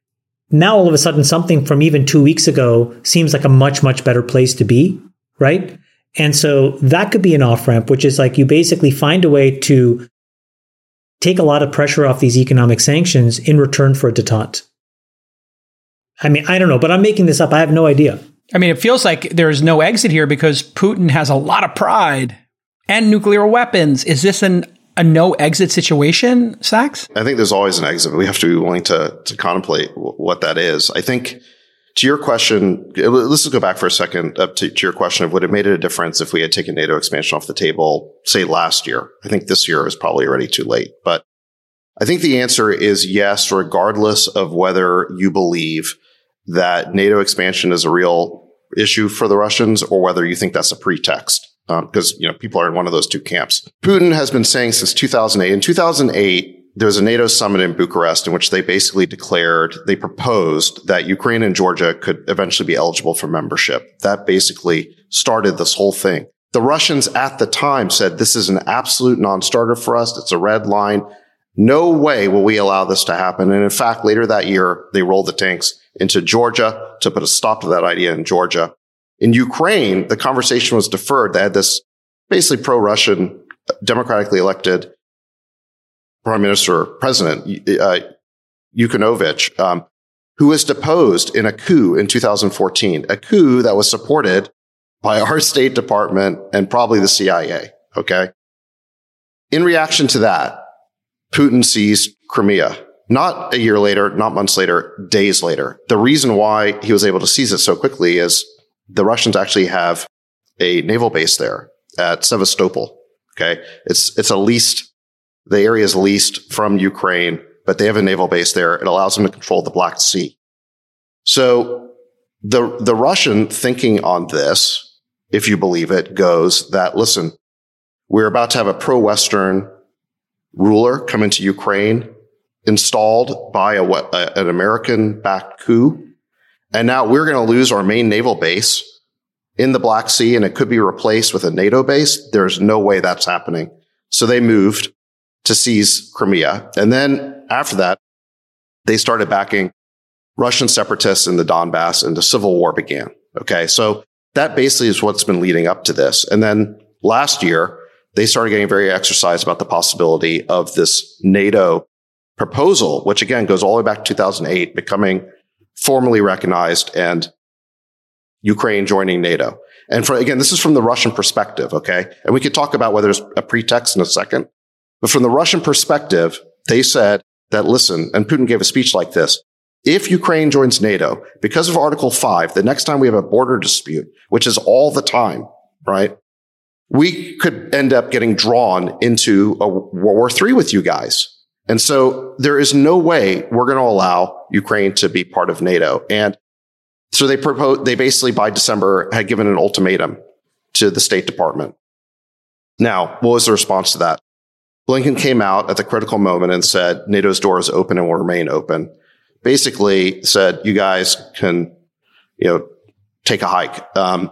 now all of a sudden something from even two weeks ago seems like a much, much better place to be, right? And so that could be an off-ramp, which is like you basically find a way to take a lot of pressure off these economic sanctions in return for a detente. I mean, I don't know, but I'm making this up. I have no idea. I mean, it feels like there's no exit here because Putin has a lot of pride and nuclear weapons. Is this an a no exit situation, Sachs? I think there's always an exit, but we have to be willing to to contemplate w- what that is. I think to your question, let's just go back for a second up to, to your question of would it made it a difference if we had taken NATO expansion off the table, say last year. I think this year is probably already too late, but I think the answer is yes, regardless of whether you believe that NATO expansion is a real issue for the Russians or whether you think that's a pretext. Because, um, you know, people are in one of those two camps. Putin has been saying since two thousand eight. In two thousand eight, there was a NATO summit in Bucharest in which they basically declared, they proposed that Ukraine and Georgia could eventually be eligible for membership. That basically started this whole thing. The Russians at the time said, this is an absolute non-starter for us. It's a red line. No way will we allow this to happen. And in fact, later that year, they rolled the tanks into Georgia to put a stop to that idea in Georgia. In Ukraine, the conversation was deferred. They had this basically pro-Russian, democratically elected prime minister, president, uh, Yanukovych, um, who was deposed in a coup in two thousand fourteen, a coup that was supported by our State Department and probably the C I A. Okay. In reaction to that, Putin seized Crimea. Not a year later, not months later, days later. The reason why he was able to seize it so quickly is the Russians actually have a naval base there at Sevastopol. Okay. It's, it's a leased, the area is leased from Ukraine, but they have a naval base there. It allows them to control the Black Sea. So the, the Russian thinking on this, if you believe it, goes that, listen, we're about to have a pro-Western ruler come into Ukraine, installed by a, a, an American-backed coup. And now we're going to lose our main naval base in the Black Sea, and it could be replaced with a NATO base. There's no way that's happening. So they moved to seize Crimea. And then after that, they started backing Russian separatists in the Donbass, and the civil war began. Okay. So that basically is what's been leading up to this. And then last year, they started getting very exercised about the possibility of this NATO proposal, which again goes all the way back to two thousand eight, becoming formally recognized and Ukraine joining NATO. And for, again, this is from the Russian perspective. Okay. And we could talk about whether there's a pretext in a second, but from the Russian perspective, they said that, listen, and Putin gave a speech like this. If Ukraine joins NATO, because of Article five, the next time we have a border dispute, which is all the time, right? We could end up getting drawn into a World War Three with you guys. And so there is no way we're going to allow Ukraine to be part of NATO. And so they proposed, they basically by December had given an ultimatum to the State Department. Now, what was the response to that? Blinken came out at the critical moment and said, NATO's door is open and will remain open. Basically said, you guys can, you know, take a hike. Um,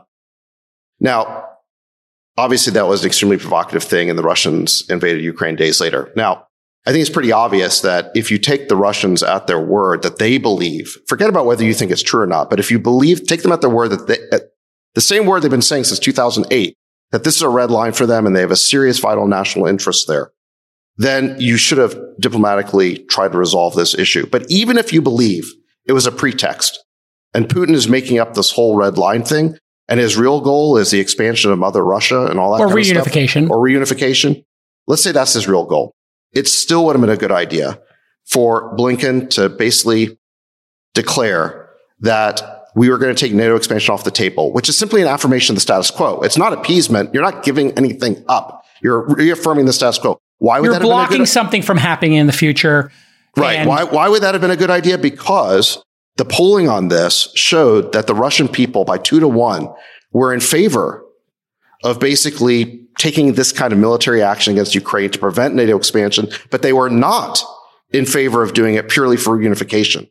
now, obviously that was an extremely provocative thing, and the Russians invaded Ukraine days later. Now, I think it's pretty obvious that if you take the Russians at their word that they believe, forget about whether you think it's true or not, but if you believe, take them at their word that they, at the same word they've been saying since two thousand eight, that this is a red line for them and they have a serious vital national interest there, then you should have diplomatically tried to resolve this issue. But even if you believe it was a pretext and Putin is making up this whole red line thing, and his real goal is the expansion of Mother Russia and all that or kind reunification. of stuff, or reunification, let's say that's his real goal. It still would have been a good idea for Blinken to basically declare that we were going to take NATO expansion off the table, which is simply an affirmation of the status quo. It's not appeasement. You're not giving anything up. You're reaffirming the status quo. Why would You're that have been a blocking good, something from happening in the future. right? And Why, why would that have been a good idea? Because the polling on this showed that the Russian people by two to one were in favor of basically taking this kind of military action against Ukraine to prevent NATO expansion, but they were not in favor of doing it purely for reunification.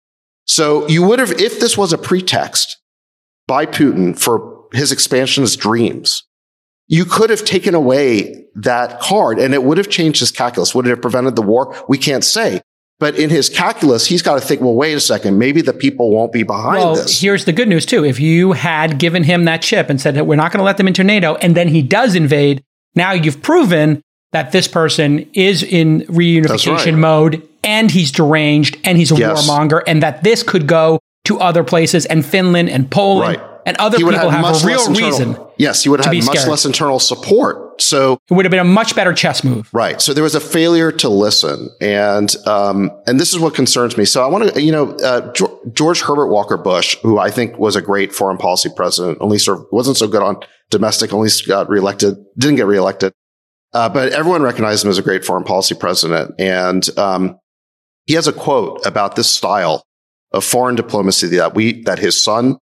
So you would have, if this was a pretext by Putin for his expansionist dreams, you could have taken away that card and it would have changed his calculus. Would it have prevented the war? We can't say. But in his calculus, he's got to think, well, wait a second, maybe the people won't be behind well, this. Here's the good news, too. If you had given him that chip and said, we're not going to let them into NATO, and then he does invade, now you've proven that this person is in reunification right. mode, and he's deranged, and he's a Yes. warmonger, and that this could go to other places, and Finland and Poland Right. and other He would people have much a real less internal- reason. Yes, he would have to had be much scared. less internal support. So It would have been a much better chess move. Right. So there was a failure to listen. And, um, and this is what concerns me. So I want to, you know, uh, George Herbert Walker Bush, who I think was a great foreign policy president, only sort of wasn't so good on domestic, only got reelected, didn't get reelected. Uh, but everyone recognized him as a great foreign policy president. And, um, he has a quote about this style of foreign diplomacy that we, that his son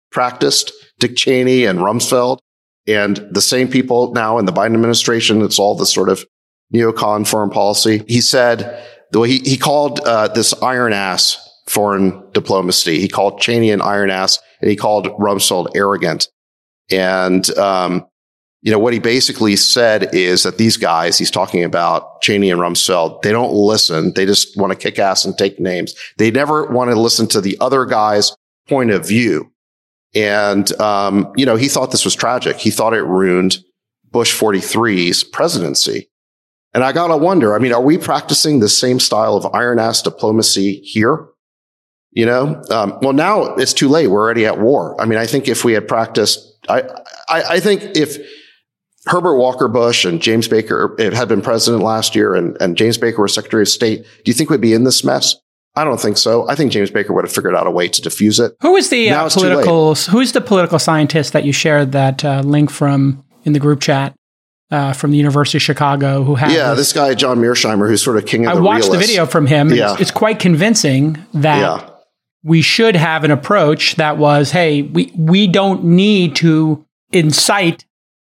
practiced, Dick Cheney and Rumsfeld, and the same people now in the Biden administration. It's all this sort of neocon foreign policy. He said, the way he, he called uh, this iron ass foreign diplomacy. He called Cheney an iron ass, and he called Rumsfeld arrogant. And, um, you know, what he basically said is that these guys, he's talking about Cheney and Rumsfeld, they don't listen. They just want to kick ass and take names. They never want to listen to the other guy's point of view. And, um, you know, he thought this was tragic. He thought it ruined Bush forty-three's presidency. And I got to wonder, I mean, are we practicing the same style of iron ass diplomacy here? You know, um, well, now it's too late. We're already at war. I mean, I think if we had practiced, I, I, I think if Herbert Walker Bush and James Baker had been president last year and, and James Baker was Secretary of State, do you think we'd be in this mess? I don't think so. I think James Baker would have figured out a way to diffuse it. Who is the uh, political, who's the political scientist that you shared that uh, link from in the group chat? Uh, from the University of Chicago, who had yeah, this, this guy John Mearsheimer, who's sort of king of I the watched realists. the video from him. Yeah. It's, it's quite convincing that yeah. we should have an approach that was, hey, we we don't need to incite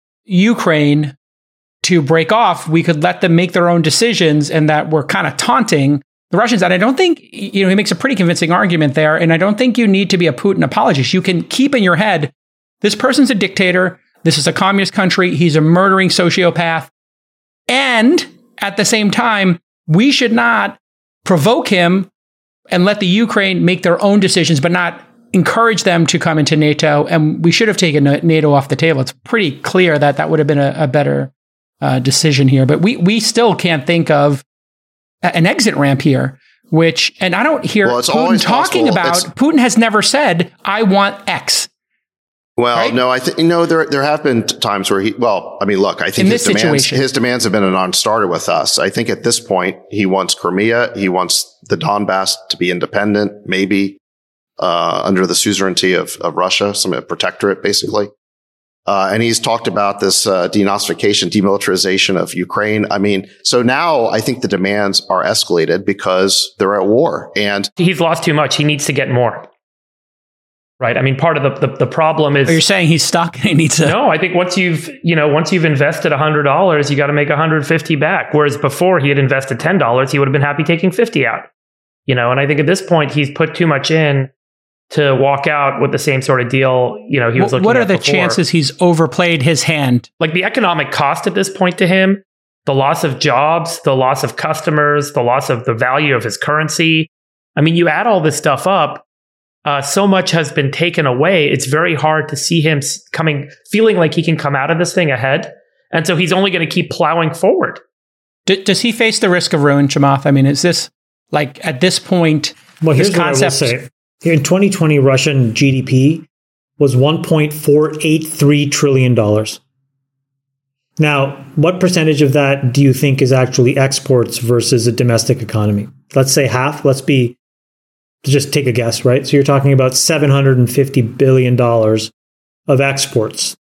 Ukraine to break off. We could let them make their own decisions, and that we're kind of taunting the Russians. And I don't think, you know, he makes a pretty convincing argument there. And I don't think you need to be a Putin apologist. You can keep in your head, this person's a dictator. This is a communist country. He's a murdering sociopath. And at the same time, we should not provoke him and let the Ukraine make their own decisions, but not encourage them to come into NATO. And we should have taken NATO off the table. It's pretty clear that that would have been a, a better uh, decision here. But we we still can't think of a, an exit ramp here, which, and I don't hear well, Putin talking possible. about, it's- Putin has never said, I want X. Well, Right? no, I think, you know, there, there have been t- times where he, well, I mean, look, I think In his this demands, situation. his demands have been a non-starter with us. I think at this point, he wants Crimea. He wants the Donbass to be independent, maybe, uh, under the suzerainty of, of Russia, some protectorate, basically. Uh, and he's talked about this, uh, denazification, demilitarization of Ukraine. I mean, so now I think the demands are escalated because they're at war. And He's lost too much. He needs to get more. Right. I mean, part of the, the, the problem is. Are you saying he's stuck and he needs to? No, I think once you've, you know, once you've invested one hundred dollars, you got to make one hundred fifty back. Whereas before he had invested ten dollars, he would have been happy taking fifty out. You know, and I think at this point he's put too much in to walk out with the same sort of deal, you know, he was What, looking what are at the before. chances he's overplayed his hand? Like the economic cost at this point to him, the loss of jobs, the loss of customers, the loss of the value of his currency. I mean, you add all this stuff up. Uh, so much has been taken away. It's very hard to see him s- coming, feeling like he can come out of this thing ahead. And so he's only going to keep plowing forward. D- does he face the risk of ruin, Chamath? I mean, is this like at this point? Well, here's this what I will concept- say. In twenty twenty, Russian G D P was one point four eight three trillion dollars. Now, what percentage of that do you think is actually exports versus a domestic economy? Let's say half. Let's be just take a guess, right? So you're talking about seven hundred fifty billion dollars of exports.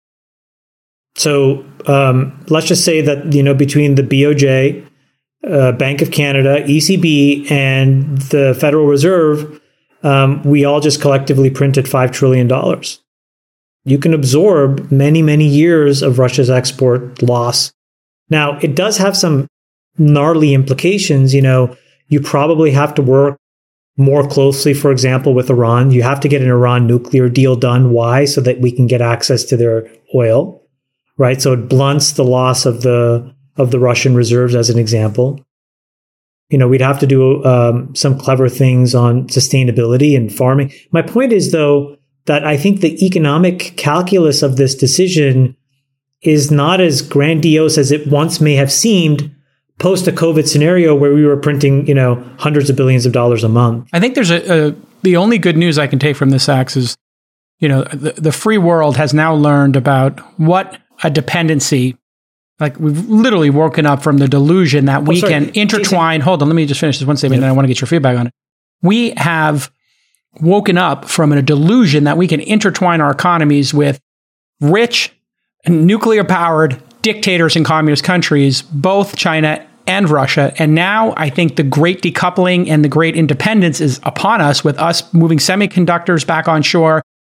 So um, let's just say that, you know, between the B O J, uh, Bank of Canada, E C B, and the Federal Reserve, um, we all just collectively printed five trillion dollars. You can absorb many, many years of Russia's export loss. Now, it does have some gnarly implications. You know, you probably have to work more closely, for example, with Iran. You have to get an Iran nuclear deal done. Why? So that we can get access to their oil, right? So it blunts the loss of the of the Russian reserves, as an example. You know, we'd have to do um, some clever things on sustainability and farming. My point is, though, that I think the economic calculus of this decision is not as grandiose as it once may have seemed post a COVID scenario where we were printing, you know, hundreds of billions of dollars a month. I think there's a, a the only good news I can take from this, Axe, is, you know, the, the free world has now learned about what a dependency, like we've literally woken up from the delusion that we sorry. can intertwine. Hold on, let me just finish this one statement, Yeah. and then I want to get your feedback on it. We have woken up from a delusion that we can intertwine our economies with rich, nuclear-powered dictators in communist countries, both China and Russia. And now I think the great decoupling and the great independence is upon us, with us moving semiconductors back on shore,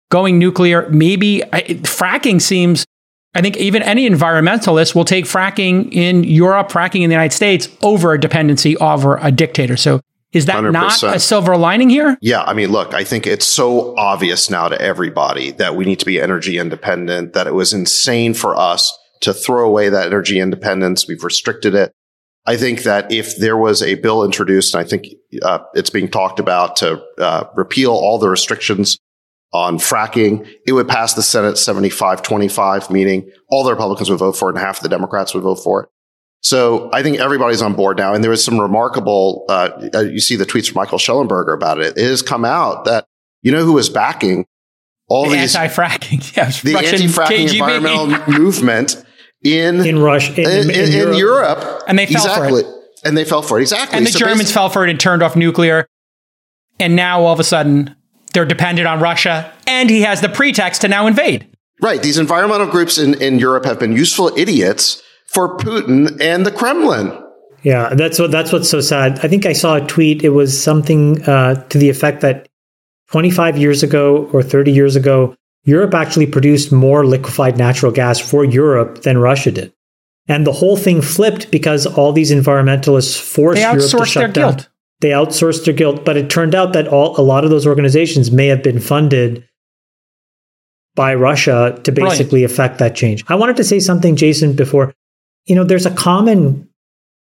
going nuclear. Maybe I, fracking seems, I think even any environmentalist will take fracking in Europe, fracking in the United States over a dependency over a dictator. So is that one hundred percent not a silver lining here? Yeah. I mean, look, I think it's so obvious now to everybody that we need to be energy independent, that it was insane for us to throw away that energy independence. We've restricted it. I think that if there was a bill introduced, and I think uh, it's being talked about to uh, repeal all the restrictions on fracking, it would pass the Senate seventy-five twenty-five, meaning all the Republicans would vote for it and half the Democrats would vote for it. So I think everybody's on board now. And there was some remarkable, uh, you see the tweets from Michael Schellenberger about it. It has come out that, you know, who was backing all the these anti-fracking, yes, the Russian anti-fracking K G B environmental movement in in Russia, in, in, in, in Europe. Europe, and they fell exactly. for it. And they fell for it exactly. And the so Germans fell for it and turned off nuclear. And now all of a sudden they're dependent on Russia, and he has the pretext to now invade. Right. These environmental groups in, in Europe have been useful idiots for Putin and the Kremlin. Yeah, that's what that's what's so sad. I think I saw a tweet. It was something uh, to the effect that twenty-five years ago or thirty years ago, Europe actually produced more liquefied natural gas for Europe than Russia did. And the whole thing flipped because all these environmentalists forced Europe to shut their down. Guilt. They outsourced their guilt. But it turned out that all, a lot of those organizations may have been funded by Russia to basically Brilliant. affect that change. I wanted to say something, Jason, before. You know, there's a common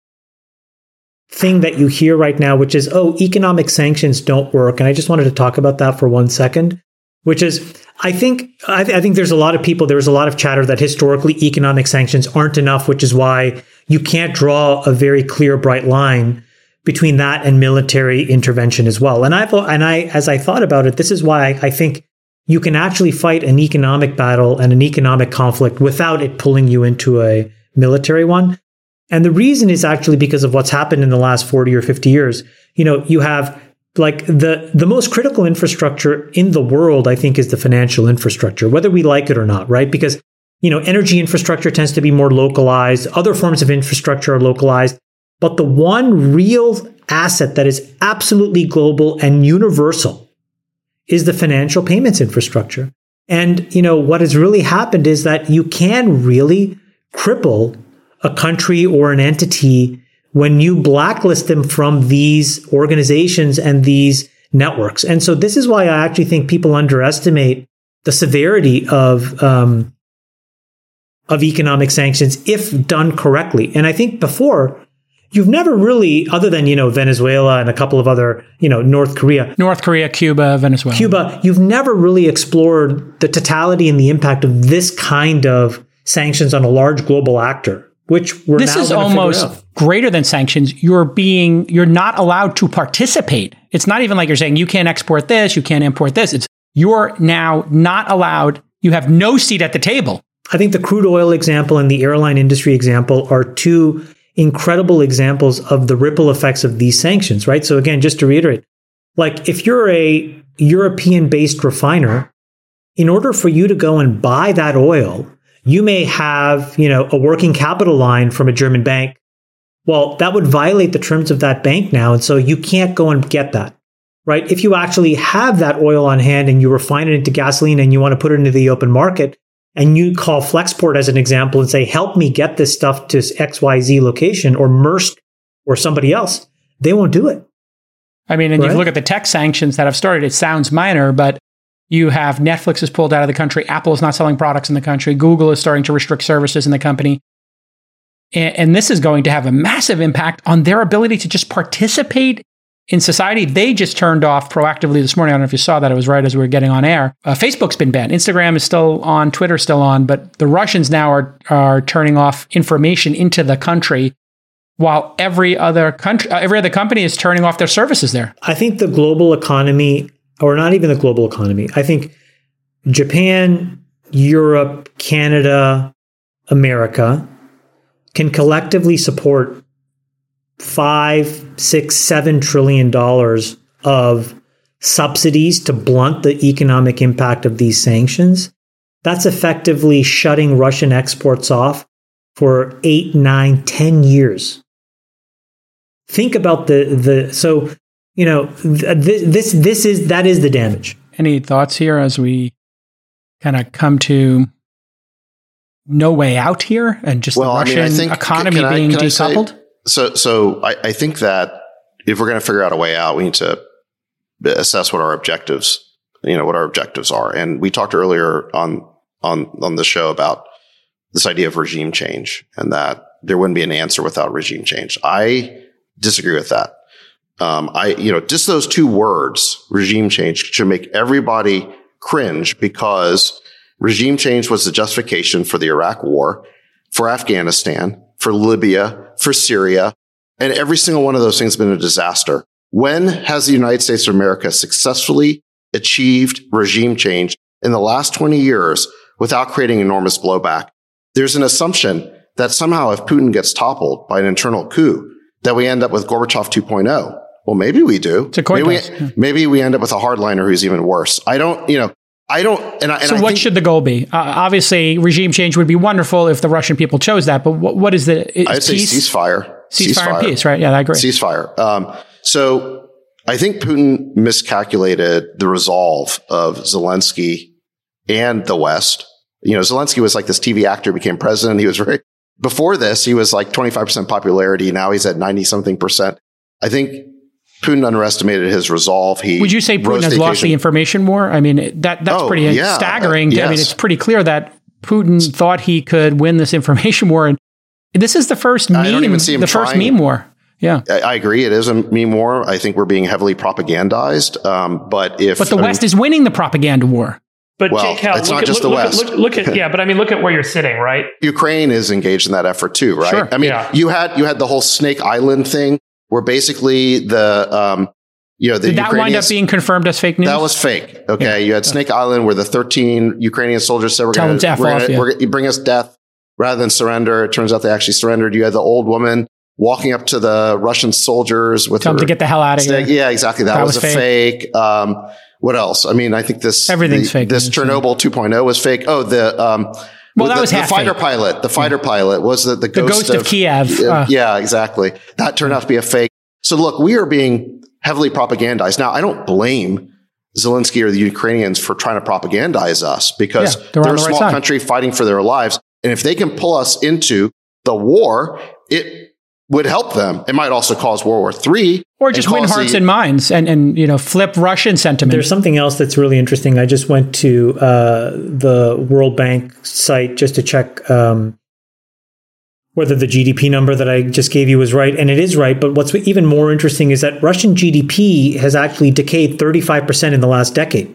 thing that you hear right now, which is, oh, economic sanctions don't work. And I just wanted to talk about that for one second, which is, I think, I, th- I think there's a lot of people, there's a lot of chatter that historically economic sanctions aren't enough, which is why you can't draw a very clear, bright line between that and military intervention as well. And I've, and I, as I thought about it, this is why I, I think you can actually fight an economic battle and an economic conflict without it pulling you into a military one. And the reason is actually because of what's happened in the last forty or fifty years. You know, you have like the, the most critical infrastructure in the world, I think, is the financial infrastructure, whether we like it or not, right? Because, you know, energy infrastructure tends to be more localized. Other forms of infrastructure are localized. But the one real asset that is absolutely global and universal is the financial payments infrastructure. And, you know, what has really happened is that you can really cripple a country or an entity when you blacklist them from these organizations and these networks. And so this is why I actually think people underestimate the severity of um, of economic sanctions if done correctly. And I think before, you've never really, other than, you know, Venezuela and a couple of other, you know, North Korea. North Korea, Cuba, Venezuela. Cuba, you've never really explored the totality and the impact of this kind of sanctions on a large global actor, which we're this now is almost greater than sanctions. You're being, you're not allowed to participate. It's not even like you're saying you can't export this, you can't import this. It's you're now not allowed. You have no seat at the table. I think the crude oil example and the airline industry example are two incredible examples of the ripple effects of these sanctions, right? So again, just to reiterate, like if you're a European-based refiner, in order for you to go and buy that oil, you may have, you know, a working capital line from a German bank. Well, that would violate the terms of that bank now. And so you can't go and get that, right? If you actually have that oil on hand and you refine it into gasoline and you want to put it into the open market and you call Flexport as an example and say, help me get this stuff to X Y Z location or Maersk or somebody else, they won't do it. I mean, and right? you look at the tech sanctions that have started, it sounds minor, but you have Netflix is pulled out of the country. Apple is not selling products in the country. Google is starting to restrict services in the company. And, and this is going to have a massive impact on their ability to just participate in society. They just turned off proactively this morning. I don't know if you saw that. It was right as we were getting on air. Uh, Facebook's been banned. Instagram is still on. Twitter's still on. But the Russians now are, are turning off information into the country while every other country, uh, every other company is turning off their services there. I think the global economy, or not even the global economy, I think Japan, Europe, Canada, America can collectively support five, six, seven trillion dollars of subsidies to blunt the economic impact of these sanctions. That's effectively shutting Russian exports off for eight, nine, ten years. Think about the the so you know th- this this is that is the damage. Any thoughts here as we kind of come to no way out here and just well, the Russian I mean, I think, economy can I, being can decoupled? I say, so, so I, I think that if we're going to figure out a way out, we need to assess what our objectives, you know, what our objectives are. And we talked earlier on, on, on the show about this idea of regime change and that there wouldn't be an answer without regime change. I disagree with that. Um, I, you know, just those two words, regime change, should make everybody cringe because regime change was the justification for the Iraq war, for Afghanistan, for Libya, for Syria, and every single one of those things has been a disaster. When has the United States of America successfully achieved regime change in the last twenty years without creating enormous blowback? There's an assumption that somehow if Putin gets toppled by an internal coup, that we end up with Gorbachev two point oh. Well, maybe we do. It's a coin maybe, toss. we, maybe we end up with a hardliner who's even worse. I don't, you know, I don't. And I, and so I what think, should the goal be? Uh, obviously, regime change would be wonderful if the Russian people chose that. But what, what is the is I'd say peace? ceasefire. Ceasefire, ceasefire and peace, right? Yeah, I agree. Ceasefire. Um, so I think Putin miscalculated the resolve of Zelensky and the West. You know, Zelensky was like this T V actor, became president. He was very, before this, he was like twenty-five percent popularity. Now he's at ninety something percent. I think Putin underestimated his resolve. He Would you say Putin has lost the information war? I mean, that that's oh, pretty yeah, staggering. Uh, yes. I mean, it's pretty clear that Putin thought he could win this information war. And this is the first meme, I don't even see him the first trying. meme war. Yeah. I, I agree. It is a meme war. I think we're being heavily propagandized. Um, but if But the I West mean, is winning the propaganda war. But Well, Jake, Hal, it's look not at, just look, the look, West. Look, look at yeah, but I mean, look at where you're sitting, right? Ukraine is engaged in that effort too, right? Sure. I mean, Yeah. you had you had the whole Snake Island thing, where basically the um, you know the Did that wind up Ukrainians- being confirmed as fake news? That was fake. Okay. Yeah. You had Snake Island where the thirteen Ukrainian soldiers said, we're Tell going them to F off, to yeah. you bring us death rather than surrender. It turns out they actually surrendered. You had the old woman walking up to the Russian soldiers with Tell them her to get the hell out of here. snake. Yeah, exactly. That, That was, was a fake. Um, what else? I mean, I think this, Everything's the, fake this news, Chernobyl two point oh was fake. Oh, the, um, Well, that the, was the half fighter fake. pilot. The fighter pilot was the, the The ghost, ghost of Kiev. Yeah, Uh. yeah, exactly. That turned out to be a fake. So look, we are being heavily propagandized. Now, I don't blame Zelensky or the Ukrainians for trying to propagandize us because Yeah, they're they're, on a the right small side. country fighting for their lives. And if they can pull us into the war, it would help them. It might also cause World War Three. Or just win hearts and minds and, and, you know, flip Russian sentiment. There's something else that's really interesting. I just went to uh, the World Bank site just to check um, whether the G D P number that I just gave you was right. And it is right. But what's even more interesting is that Russian G D P has actually decayed thirty-five percent in the last decade.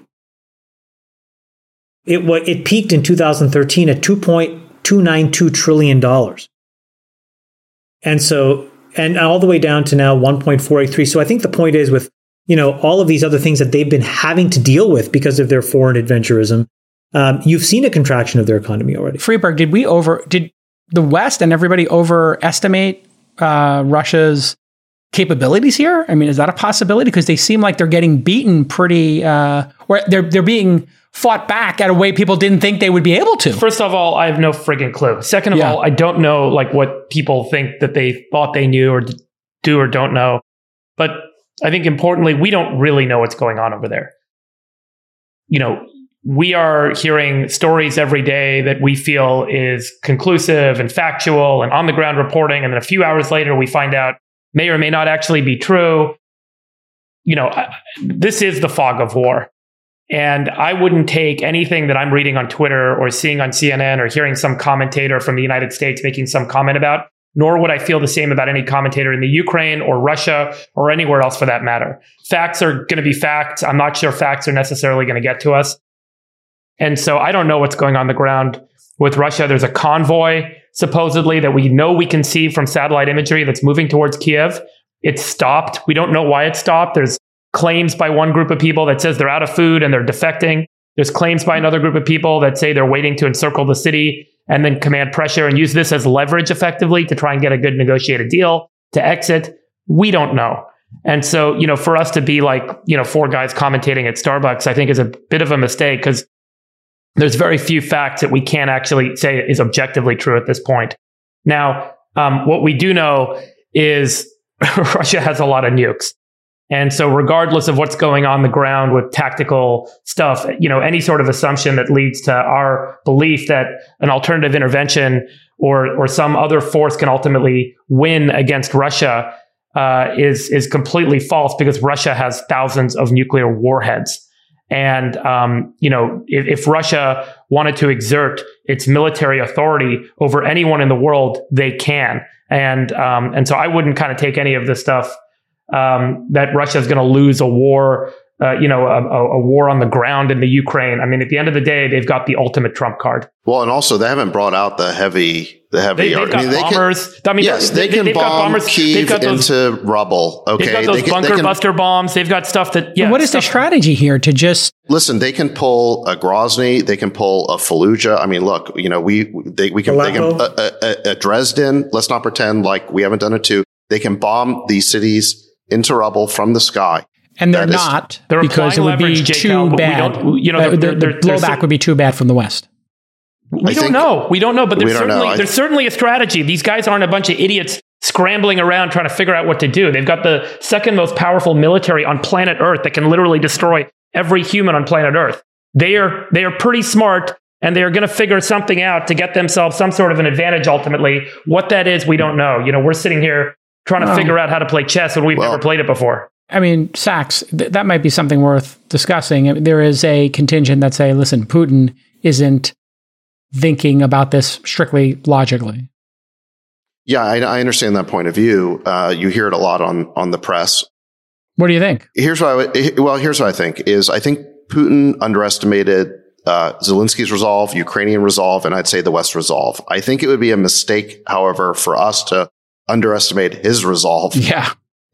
It, what, it peaked in two thousand thirteen at two point two nine two trillion dollars. And so, and all the way down to now one point four eight three. So I think the point is with, you know, all of these other things that they've been having to deal with because of their foreign adventurism, um, you've seen a contraction of their economy already. Freeberg, did we over, did the West and everybody overestimate uh, Russia's capabilities here? I mean, is that a possibility? Because they seem like they're getting beaten pretty, uh, or they're, they're being fought back at a way people didn't think they would be able to. First of all, I have no friggin' clue. Second of Yeah. all, I don't know like what people think that they thought they knew or d- do or don't know. But I think importantly, we don't really know what's going on over there. You know, we are hearing stories every day that we feel is conclusive and factual and on the ground reporting. And then a few hours later, we find out may or may not actually be true. You know, I- this is the fog of war. And I wouldn't take anything that I'm reading on Twitter or seeing on C N N or hearing some commentator from the United States making some comment about, nor would I feel the same about any commentator in the Ukraine or Russia or anywhere else for that matter. Facts are going to be facts. I'm not sure facts are necessarily going to get to us. And so I don't know what's going on the ground with Russia. There's a convoy, supposedly, that we know we can see from satellite imagery that's moving towards Kiev. It's stopped. We don't know why it stopped. There's claims by one group of people that says they're out of food and they're defecting. There's claims by another group of people that say they're waiting to encircle the city and then command pressure and use this as leverage effectively to try and get a good negotiated deal to exit. We don't know. And so, you know, for us to be like, you know, four guys commentating at Starbucks, I think is a bit of a mistake because there's very few facts that we can't actually say is objectively true at this point. Now, um, what we do know is Russia has a lot of nukes. And so regardless of what's going on the ground with tactical stuff, you know, any sort of assumption that leads to our belief that an alternative intervention or or some other force can ultimately win against Russia uh, is is completely false, because Russia has thousands of nuclear warheads. And, um, you know, if, if Russia wanted to exert its military authority over anyone in the world, they can. And um, and so I wouldn't kind of take any of the stuff um, that Russia is going to lose a war, uh, you know, a, a war on the ground in the Ukraine. I mean, at the end of the day, they've got the ultimate trump card. Well, and also they haven't brought out the heavy, the heavy. They, they've got I mean, they bombers. Can, I mean, yes, they, they can they've bomb got bombers. Kyiv They've got those, into rubble. Okay, they've got those they can, bunker they can, buster bombs. They've got stuff that. Yeah. what is stuff, the strategy here to just listen? They can pull a Grozny. They can pull a Fallujah. I mean, look, you know, we they, we can, they can Aleppo. uh, uh, uh, Dresden. Let's not pretend like we haven't done it too. They can bomb these cities into rubble from the sky. and they're That is- not They're because it applying would be leverage, J. too Cal, but we bad. don't- you know, Uh, they're- the, the they're- they're- blowback would be too bad from the West. We I don't think- know. We don't know, but We there's don't know. certainly I- there's certainly a strategy. These guys aren't a bunch of idiots scrambling around trying to figure out what to do. They've got the second most powerful military on planet Earth that can literally destroy every human on planet Earth. They are they are pretty smart, and they are going to figure something out to get themselves some sort of an advantage ultimately. What that is, we don't know. You know, we're sitting here trying to Well- figure out how to play chess when we've Well- never played it before. I mean, Sachs, th- that might be something worth discussing. There is a contingent that say, listen, Putin isn't thinking about this strictly logically. Yeah, I, I understand that point of view. Uh, you hear it a lot on on the press. What do you think? Here's what I would, well, here's what I think is I think Putin underestimated uh, Zelensky's resolve, Ukrainian resolve, and I'd say the West resolve. I think it would be a mistake, however, for us to underestimate his resolve. Yeah.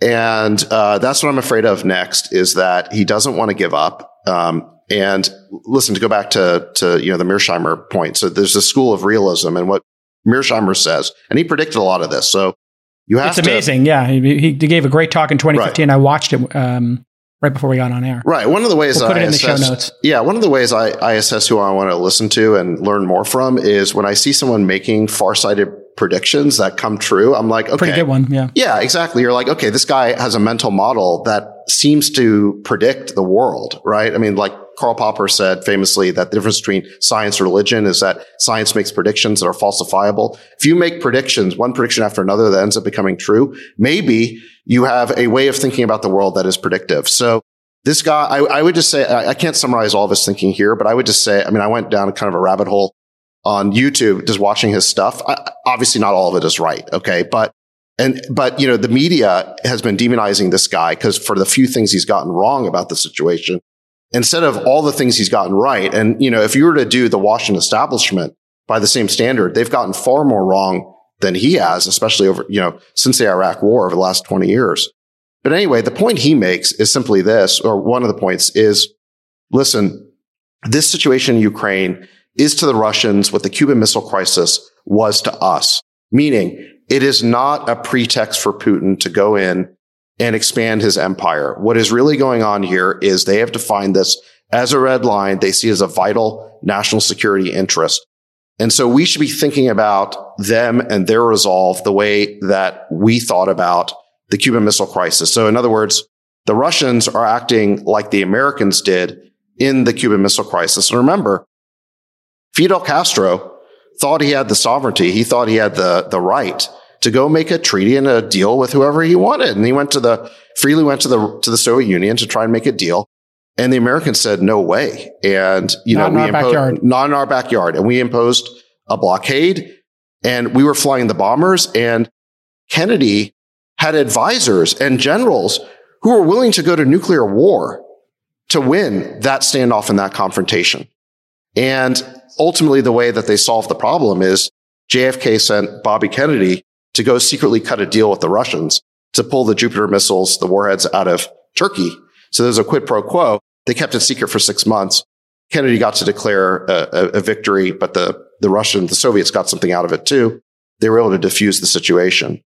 And uh, that's what I'm afraid of next is that he doesn't want to give up. Um, and listen, to go back to, to, you know, the Mearsheimer point. So there's a school of realism and what Mearsheimer says, and he predicted a lot of this. So you have It's to. amazing. Yeah. He, he gave a great talk in twenty fifteen. Right. I watched it um, right before we got on air. Right. One of the ways We'll that put it I in the show assess, notes. yeah, one of the ways I, I assess who I want to listen to and learn more from is when I see someone making far-sighted predictions that come true. I'm like, okay, Pretty good one. Yeah. yeah, exactly. You're like, okay, this guy has a mental model that seems to predict the world, right? I mean, like Karl Popper said famously that the difference between science and religion is that science makes predictions that are falsifiable. If you make predictions, one prediction after another that ends up becoming true, maybe you have a way of thinking about the world that is predictive. So this guy, I, I would just say, I, I can't summarize all of his thinking here, but I would just say, I mean, I went down kind of a rabbit hole on YouTube, just watching his stuff. I, obviously not all of it is right. Okay. But, and, but, you know, the media has been demonizing this guy because for the few things he's gotten wrong about the situation, instead of all the things he's gotten right. And, you know, if you were to do the Washington establishment by the same standard, they've gotten far more wrong than he has, especially over, you know, since the Iraq war over the last twenty years. But anyway, the point he makes is simply this, or one of the points is, listen, this situation in Ukraine is to the Russians what the Cuban Missile Crisis was to us, meaning it is not a pretext for Putin to go in and expand his empire. What is really going on here is they have defined this as a red line they see as a vital national security interest. And so we should be thinking about them and their resolve the way that we thought about the Cuban Missile Crisis. So in other words, the Russians are acting like the Americans did in the Cuban Missile Crisis. And remember, Fidel Castro thought he had the sovereignty. He thought he had the, the right to go make a treaty and a deal with whoever he wanted. And he went to the, freely went to the, to the Soviet Union to try and make a deal. And the Americans said, no way. And, you Not in know, we our imposed, backyard. not in our backyard. And we imposed a blockade and we were flying the bombers, and Kennedy had advisors and generals who were willing to go to nuclear war to win that standoff and that confrontation. And ultimately, the way that they solved the problem is J F K sent Bobby Kennedy to go secretly cut a deal with the Russians to pull the Jupiter missiles, the warheads, out of Turkey. So there's a quid pro quo. They kept it secret for six months. Kennedy got to declare a, a, a victory, but the, the Russian, the Soviets got something out of it too. They were able to defuse the situation.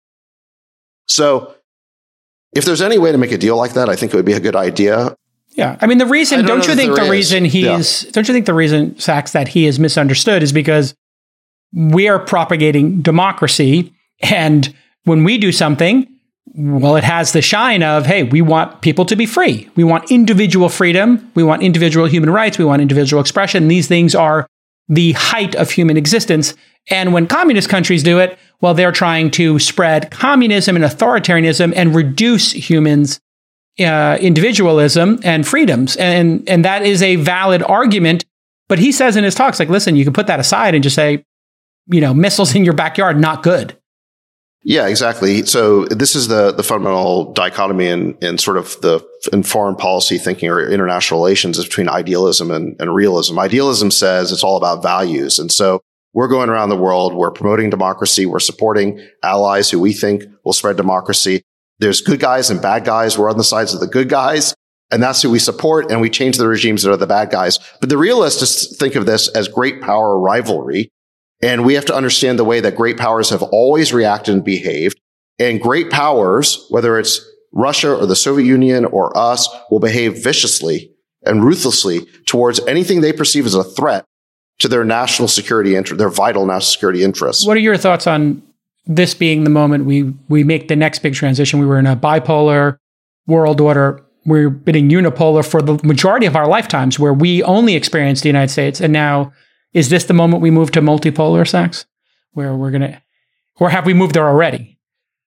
So if there's any way to make a deal like that, I think it would be a good idea. Yeah. I mean, the reason, I don't don't, know you that think there the is. reason he's, don't you think the reason, Sachs, that he is misunderstood is because we are propagating democracy. And when we do something, well, it has the shine of, hey, we want people to be free. We want individual freedom. We want individual human rights. We want individual expression. These things are the height of human existence. And when communist countries do it, well, they're trying to spread communism and authoritarianism and reduce humans' uh, individualism and freedoms. And, and that is a valid argument. But he says in his talks, like, listen, you can put that aside and just say, you know, missiles in your backyard, not good. Yeah, exactly. So this is the the fundamental dichotomy in, in sort of the in foreign policy thinking or international relations is between idealism and, and realism. Idealism says it's all about values. And so we're going around the world, we're promoting democracy, we're supporting allies who we think will spread democracy. There's good guys and bad guys. We're on the sides of the good guys, and that's who we support, and we change the regimes that are the bad guys. But the realists think of this as great power rivalry. And we have to understand the way that great powers have always reacted and behaved. And great powers, whether it's Russia or the Soviet Union or us, will behave viciously and ruthlessly towards anything they perceive as a threat to their national security interest, their vital national security interests. What are your thoughts on this being the moment we we make the next big transition? We were in a bipolar world order. We're been unipolar for the majority of our lifetimes, where we only experienced the United States, and now. Is this the moment we move to multipolar sex, where we're going to, or have we moved there already?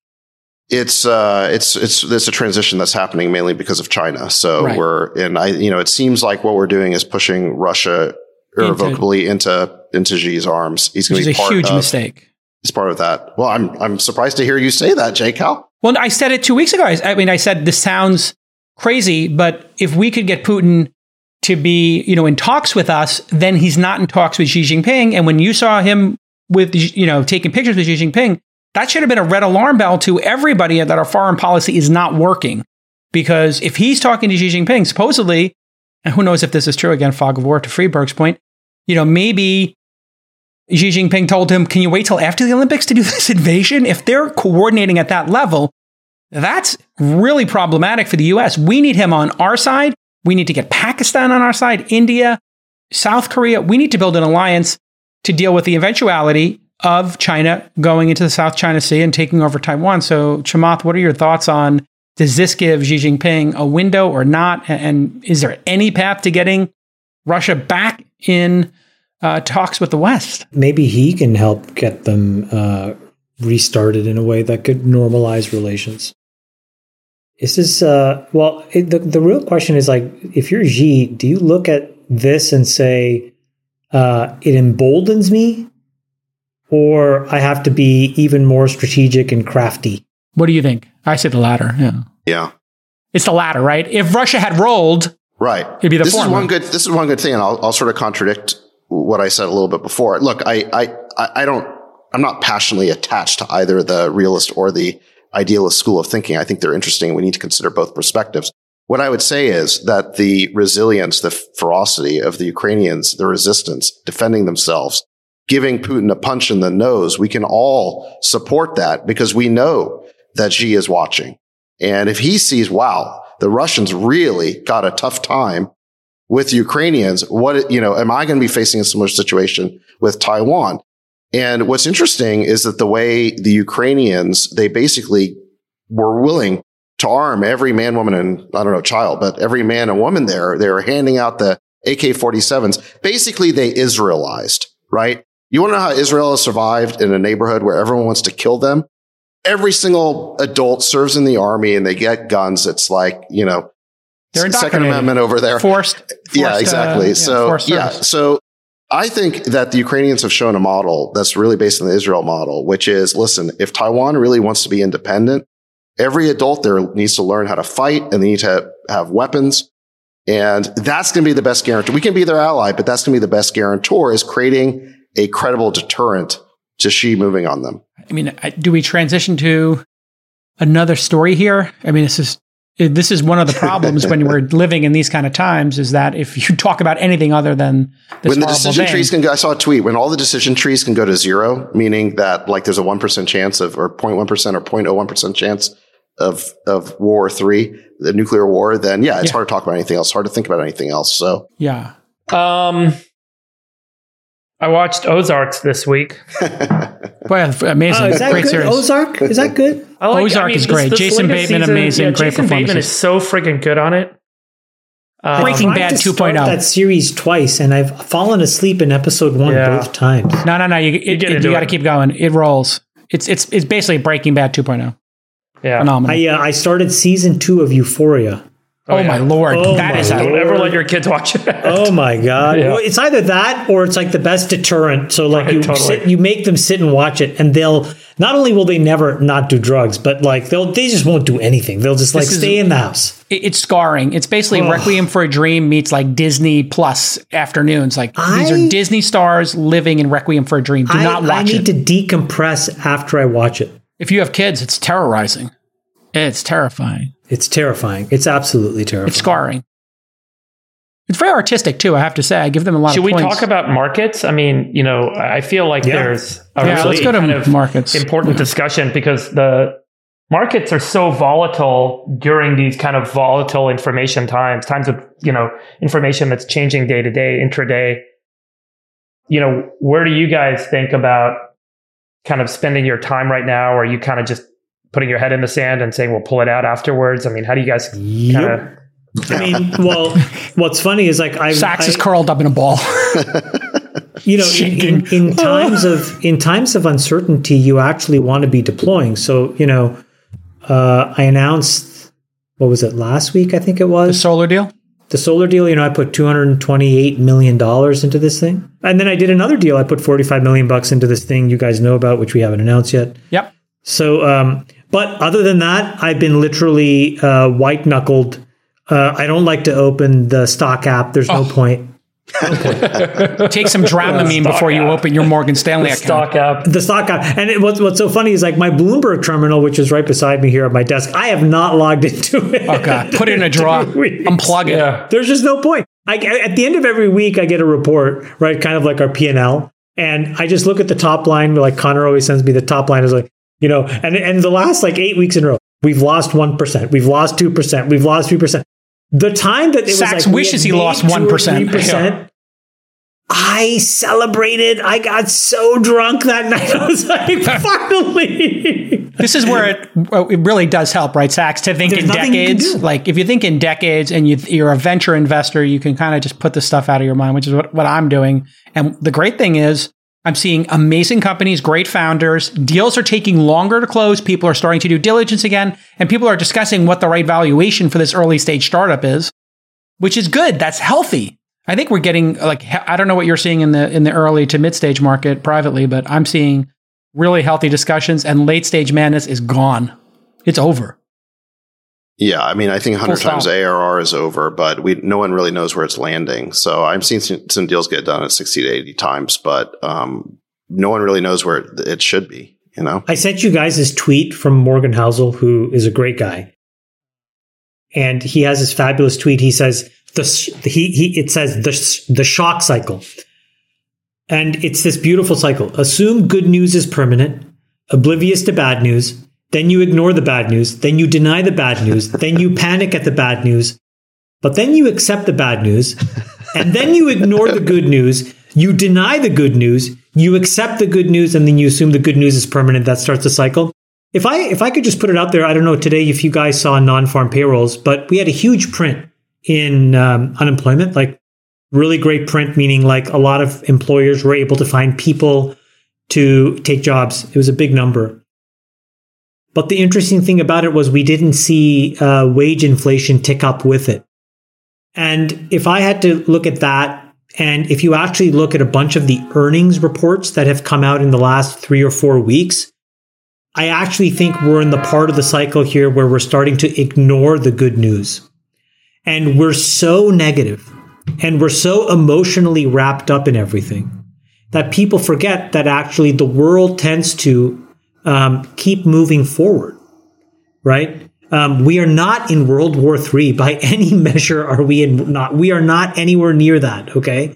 It's uh, it's it's it's a transition that's happening mainly because of China. So right. we're and I you know it seems like what we're doing is pushing Russia irrevocably into into, into Xi's arms. He's going to be part a huge of, mistake. He's part of that. Well, I'm I'm surprised to hear you say that, Jake. How? Well, I said it two weeks ago. I, I mean, I said this sounds crazy, but if we could get Putin to be, you know, in talks with us, then he's not in talks with Xi Jinping. And when you saw him with, you know, taking pictures with Xi Jinping, that should have been a red alarm bell to everybody that our foreign policy is not working. Because if he's talking to Xi Jinping, supposedly, and who knows if this is true, again, fog of war to Friedberg's point, you know, maybe Xi Jinping told him, can you wait till after the Olympics to do this invasion? If they're coordinating at that level, that's really problematic for the U S. We need him on our side. We need to get Pakistan on our side, India, South Korea. We need to build an alliance to deal with the eventuality of China going into the South China Sea and taking over Taiwan. So, Chamath, what are your thoughts on, does this give Xi Jinping a window or not? And is there any path to getting Russia back in uh, talks with the West? Maybe he can help get them uh, restarted in a way that could normalize relations. Is this, uh, well, it, the, the real question is, like, if you're Xi, do you look at this and say, uh, it emboldens me, or I have to be even more strategic and crafty? What do you think? I say the latter, yeah. Yeah. It's the latter, right? If Russia had rolled, right, it'd be the this former. Is one good, this is one good thing, and I'll, I'll sort of contradict what I said a little bit before. Look, I, I, I don't, I'm not passionately attached to either the realist or the idealist school of thinking. I think they're interesting, and we need to consider both perspectives. What I would say is that the resilience, the ferocity of the Ukrainians, the resistance, defending themselves, giving Putin a punch in the nose, we can all support that because we know that Xi is watching. And if he sees, wow, the Russians really got a tough time with Ukrainians, what, you know, am I going to be facing a similar situation with Taiwan? And what's interesting is that the way the Ukrainians, they basically were willing to arm every man, woman, and I don't know, child, but every man and woman there, they were handing out the A K forty-sevens. Basically, they Israelized, right? You want to know how Israel has survived in a neighborhood where everyone wants to kill them? Every single adult serves in the army and they get guns. It's like, you know, Second Amendment over there. Forced. forced yeah, exactly. Uh, so, yeah, yeah. So I think that the Ukrainians have shown a model that's really based on the Israel model, which is, listen, if Taiwan really wants to be independent, every adult there needs to learn how to fight and they need to have weapons. And that's going to be the best guarantee. We can be their ally, but that's going to be the best guarantor, is creating a credible deterrent to Xi moving on them. I mean, do we transition to another story here? I mean, this is this is one of the problems when we're living in these kind of times, is that if you talk about anything other than this when the horrible decision thing, trees can go, I saw a tweet, when all the decision trees can go to zero, meaning that like there's a one percent chance of, or zero point one percent or zero point zero one percent chance of, of World War Three, the nuclear war, then yeah, it's yeah. hard to talk about anything else. It's hard to think about anything else. So yeah. Um, I watched Ozarks this week. Boy, amazing. Oh, is that Great good? series. Ozark? Is that good? I like, Ozark I mean, is this- great. this Jason latest Bateman, amazing. Yeah, Great Jason Bateman performances. is so freaking good on it. Um, Breaking I've tried Bad to two start point oh. that series twice, and I've fallen asleep in episode one Yeah. both times. No, no, no. You, it, get you, into got to it. keep going. It rolls. It's it's it's basically Breaking Bad two point oh. yeah. Phenomenal. I uh, I started season two of Euphoria. oh, yeah. my Lord. Oh that my is a Don't ever let your kids watch it. Oh my god! Yeah. Well, it's either that or it's like the best deterrent. So like Right, you totally. sit, you make them sit and watch it, and they'll not only will they never not do drugs, but like they'll they just won't do anything. They'll just like This is- stay in the house. It- it's scarring. It's basically Ugh. Requiem for a Dream meets like Disney Plus afternoons. Like these I- are Disney stars living in Requiem for a Dream. Do I, not I watch need it. to decompress after I watch it. If you have kids, it's terrorizing. It's terrifying. It's terrifying. It's absolutely terrifying. It's scarring. It's very artistic too. I have to say, I give them a lot Should of we points. talk about markets? I mean, you know, I feel like Yeah. there's a Yeah, really let's go to kind of markets. important discussion because the markets are so volatile during these kind of volatile information times, times of, you know, information that's changing day to day, intraday. You know, where do you guys think about kind of spending your time right now? Or are you kind of just putting your head in the sand and saying, we'll pull it out afterwards? I mean, how do you guys kind Yep. of... I mean, well, what's funny is like I, Sachs I is curled up in a ball. you know, in, in, in times of in times of uncertainty, you actually want to be deploying. So, you know, uh, I announced what was it last week? I think it The was solar deal? the solar deal. You know, I put two hundred twenty-eight million dollars into this thing, and then I did another deal. I put forty-five million bucks into this thing you guys know about, which we haven't announced yet. Yep. So, um, but other than that, I've been literally uh, white knuckled. Uh, I don't like to open the stock app. There's no point. Take some Dramamine Stock before you app. open your Morgan Stanley The account. stock app. The stock app. And it, what's, what's so funny is like my Bloomberg terminal, which is right beside me here at my desk, I have not logged into it. Oh, God. Put it in a drawer. Two weeks. Unplug it. Yeah. There's just no point. I, at the end of every week, I get a report, right? Kind of like our P and L. And I just look at the top line. Like Connor always sends me the top line is like, you know, and, and the last like eight weeks in a row, we've lost one percent. We've lost two percent. We've lost three percent. The time that it Sachs was like we wishes had he made lost two or one percent. three percent, I celebrated. I got so drunk that night. I was like, finally. This is where it, well, it really does help, right, Sachs, to think There's in nothing you can decades. do. Like if you think in decades and you, you're a venture investor, you can kind of just put the stuff out of your mind, which is what, what I'm doing. And the great thing is I'm seeing amazing companies, great founders. Deals are taking longer to close. People are starting to do diligence again, and people are discussing what the right valuation for this early stage startup is, which is good. That's healthy. I think we're getting like, I don't know what you're seeing in the in the early to mid stage market privately, but I'm seeing really healthy discussions, and late stage madness is gone. It's over. Yeah, I mean, I think one hundred Full times stop. A R R is over, but we no one really knows where it's landing. So I'm seeing some, some deals get done at sixty to eighty times, but um, no one really knows where it, it should be, you know? I sent you guys this tweet from Morgan Housel, who is a great guy. And he has this fabulous tweet. He says, the, he, he, it says the, the shock cycle. And it's this beautiful cycle. Assume good news is permanent, oblivious to bad news. Then you ignore the bad news. Then you deny the bad news. Then you panic at the bad news. But then you accept the bad news. And then you ignore the good news. You deny the good news. You accept the good news. And then you assume the good news is permanent. That starts a cycle. If I if I could just put it out there, I don't know today if you guys saw non-farm payrolls, but we had a huge print in um, unemployment, like really great print, meaning like a lot of employers were able to find people to take jobs. It was a big number. But the interesting thing about it was we didn't see uh, wage inflation tick up with it. And if I had to look at that, and if you actually look at a bunch of the earnings reports that have come out in the last three or four weeks, I actually think we're in the part of the cycle here where we're starting to ignore the good news. And we're so negative and we're so emotionally wrapped up in everything that people forget that actually the world tends to um, keep moving forward, right? Um, we are not in World War Three by any measure. Are we in not? We are not anywhere near that. Okay.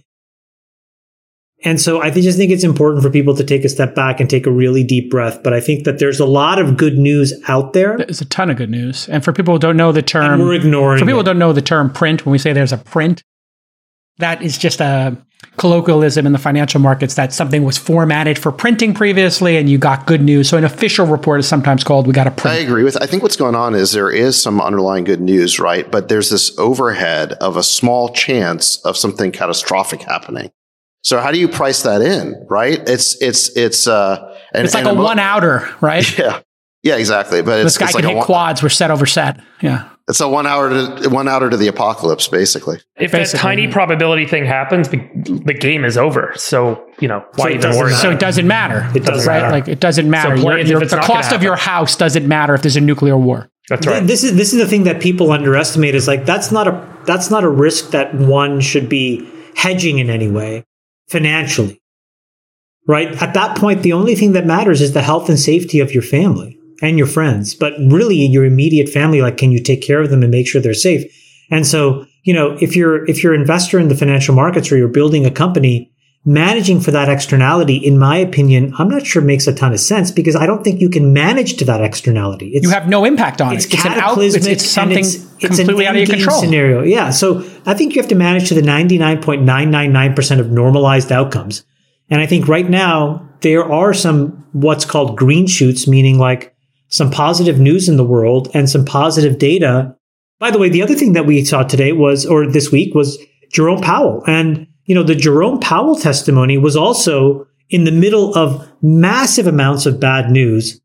And so I just think it's important for people to take a step back and take a really deep breath. But I think that there's a lot of good news out there. There's a ton of good news. And for people who don't know the term, And we're ignoring for people it. who don't know the term print, when we say there's a print, that is just a colloquialism in the financial markets that something was formatted for printing previously and you got good news. So an official report is sometimes called, we got to print. I agree with, I think what's going on is there is some underlying good news, right? But there's this overhead of a small chance of something catastrophic happening. So how do you price that in, right? It's, it's, it's, uh, and, it's like and a emo- one outer, right? Yeah. Yeah, exactly. But this it's, guy it's can like hit a one, quads, we're set over set. Yeah. It's a one hour to one outer to the apocalypse, basically. If Basically, that tiny yeah. probability thing happens, the, the game is over. So, you know, why So it even doesn't worry? matter. So it doesn't matter. It doesn't right? matter. Like it doesn't matter. So Your- plans your- if it's the not gonna cost of your happen. house doesn't matter if there's a nuclear war. That's right. This is this is the thing that people underestimate is like that's not a that's not a risk that one should be hedging in any way financially. Right? At that point, the only thing that matters is the health and safety of your family and your friends, but really your immediate family, like, can you take care of them and make sure they're safe? And so, you know, if you're, if you're an investor in the financial markets or you're building a company, managing for that externality, in my opinion, I'm not sure makes a ton of sense because I don't think you can manage to that externality. It's, You have no impact on it's it. It's an out, cataclysmic. it's, it's something and it's, it's completely an out of your endgame control. scenario. Yeah. So I think you have to manage to the ninety-nine point nine nine nine percent of normalized outcomes. And I think right now there are some what's called green shoots, meaning like some positive news in the world and some positive data. By the way, the other thing that we saw today was, or this week, was Jerome Powell. And, you know, the Jerome Powell testimony was also in the middle of massive amounts of bad news,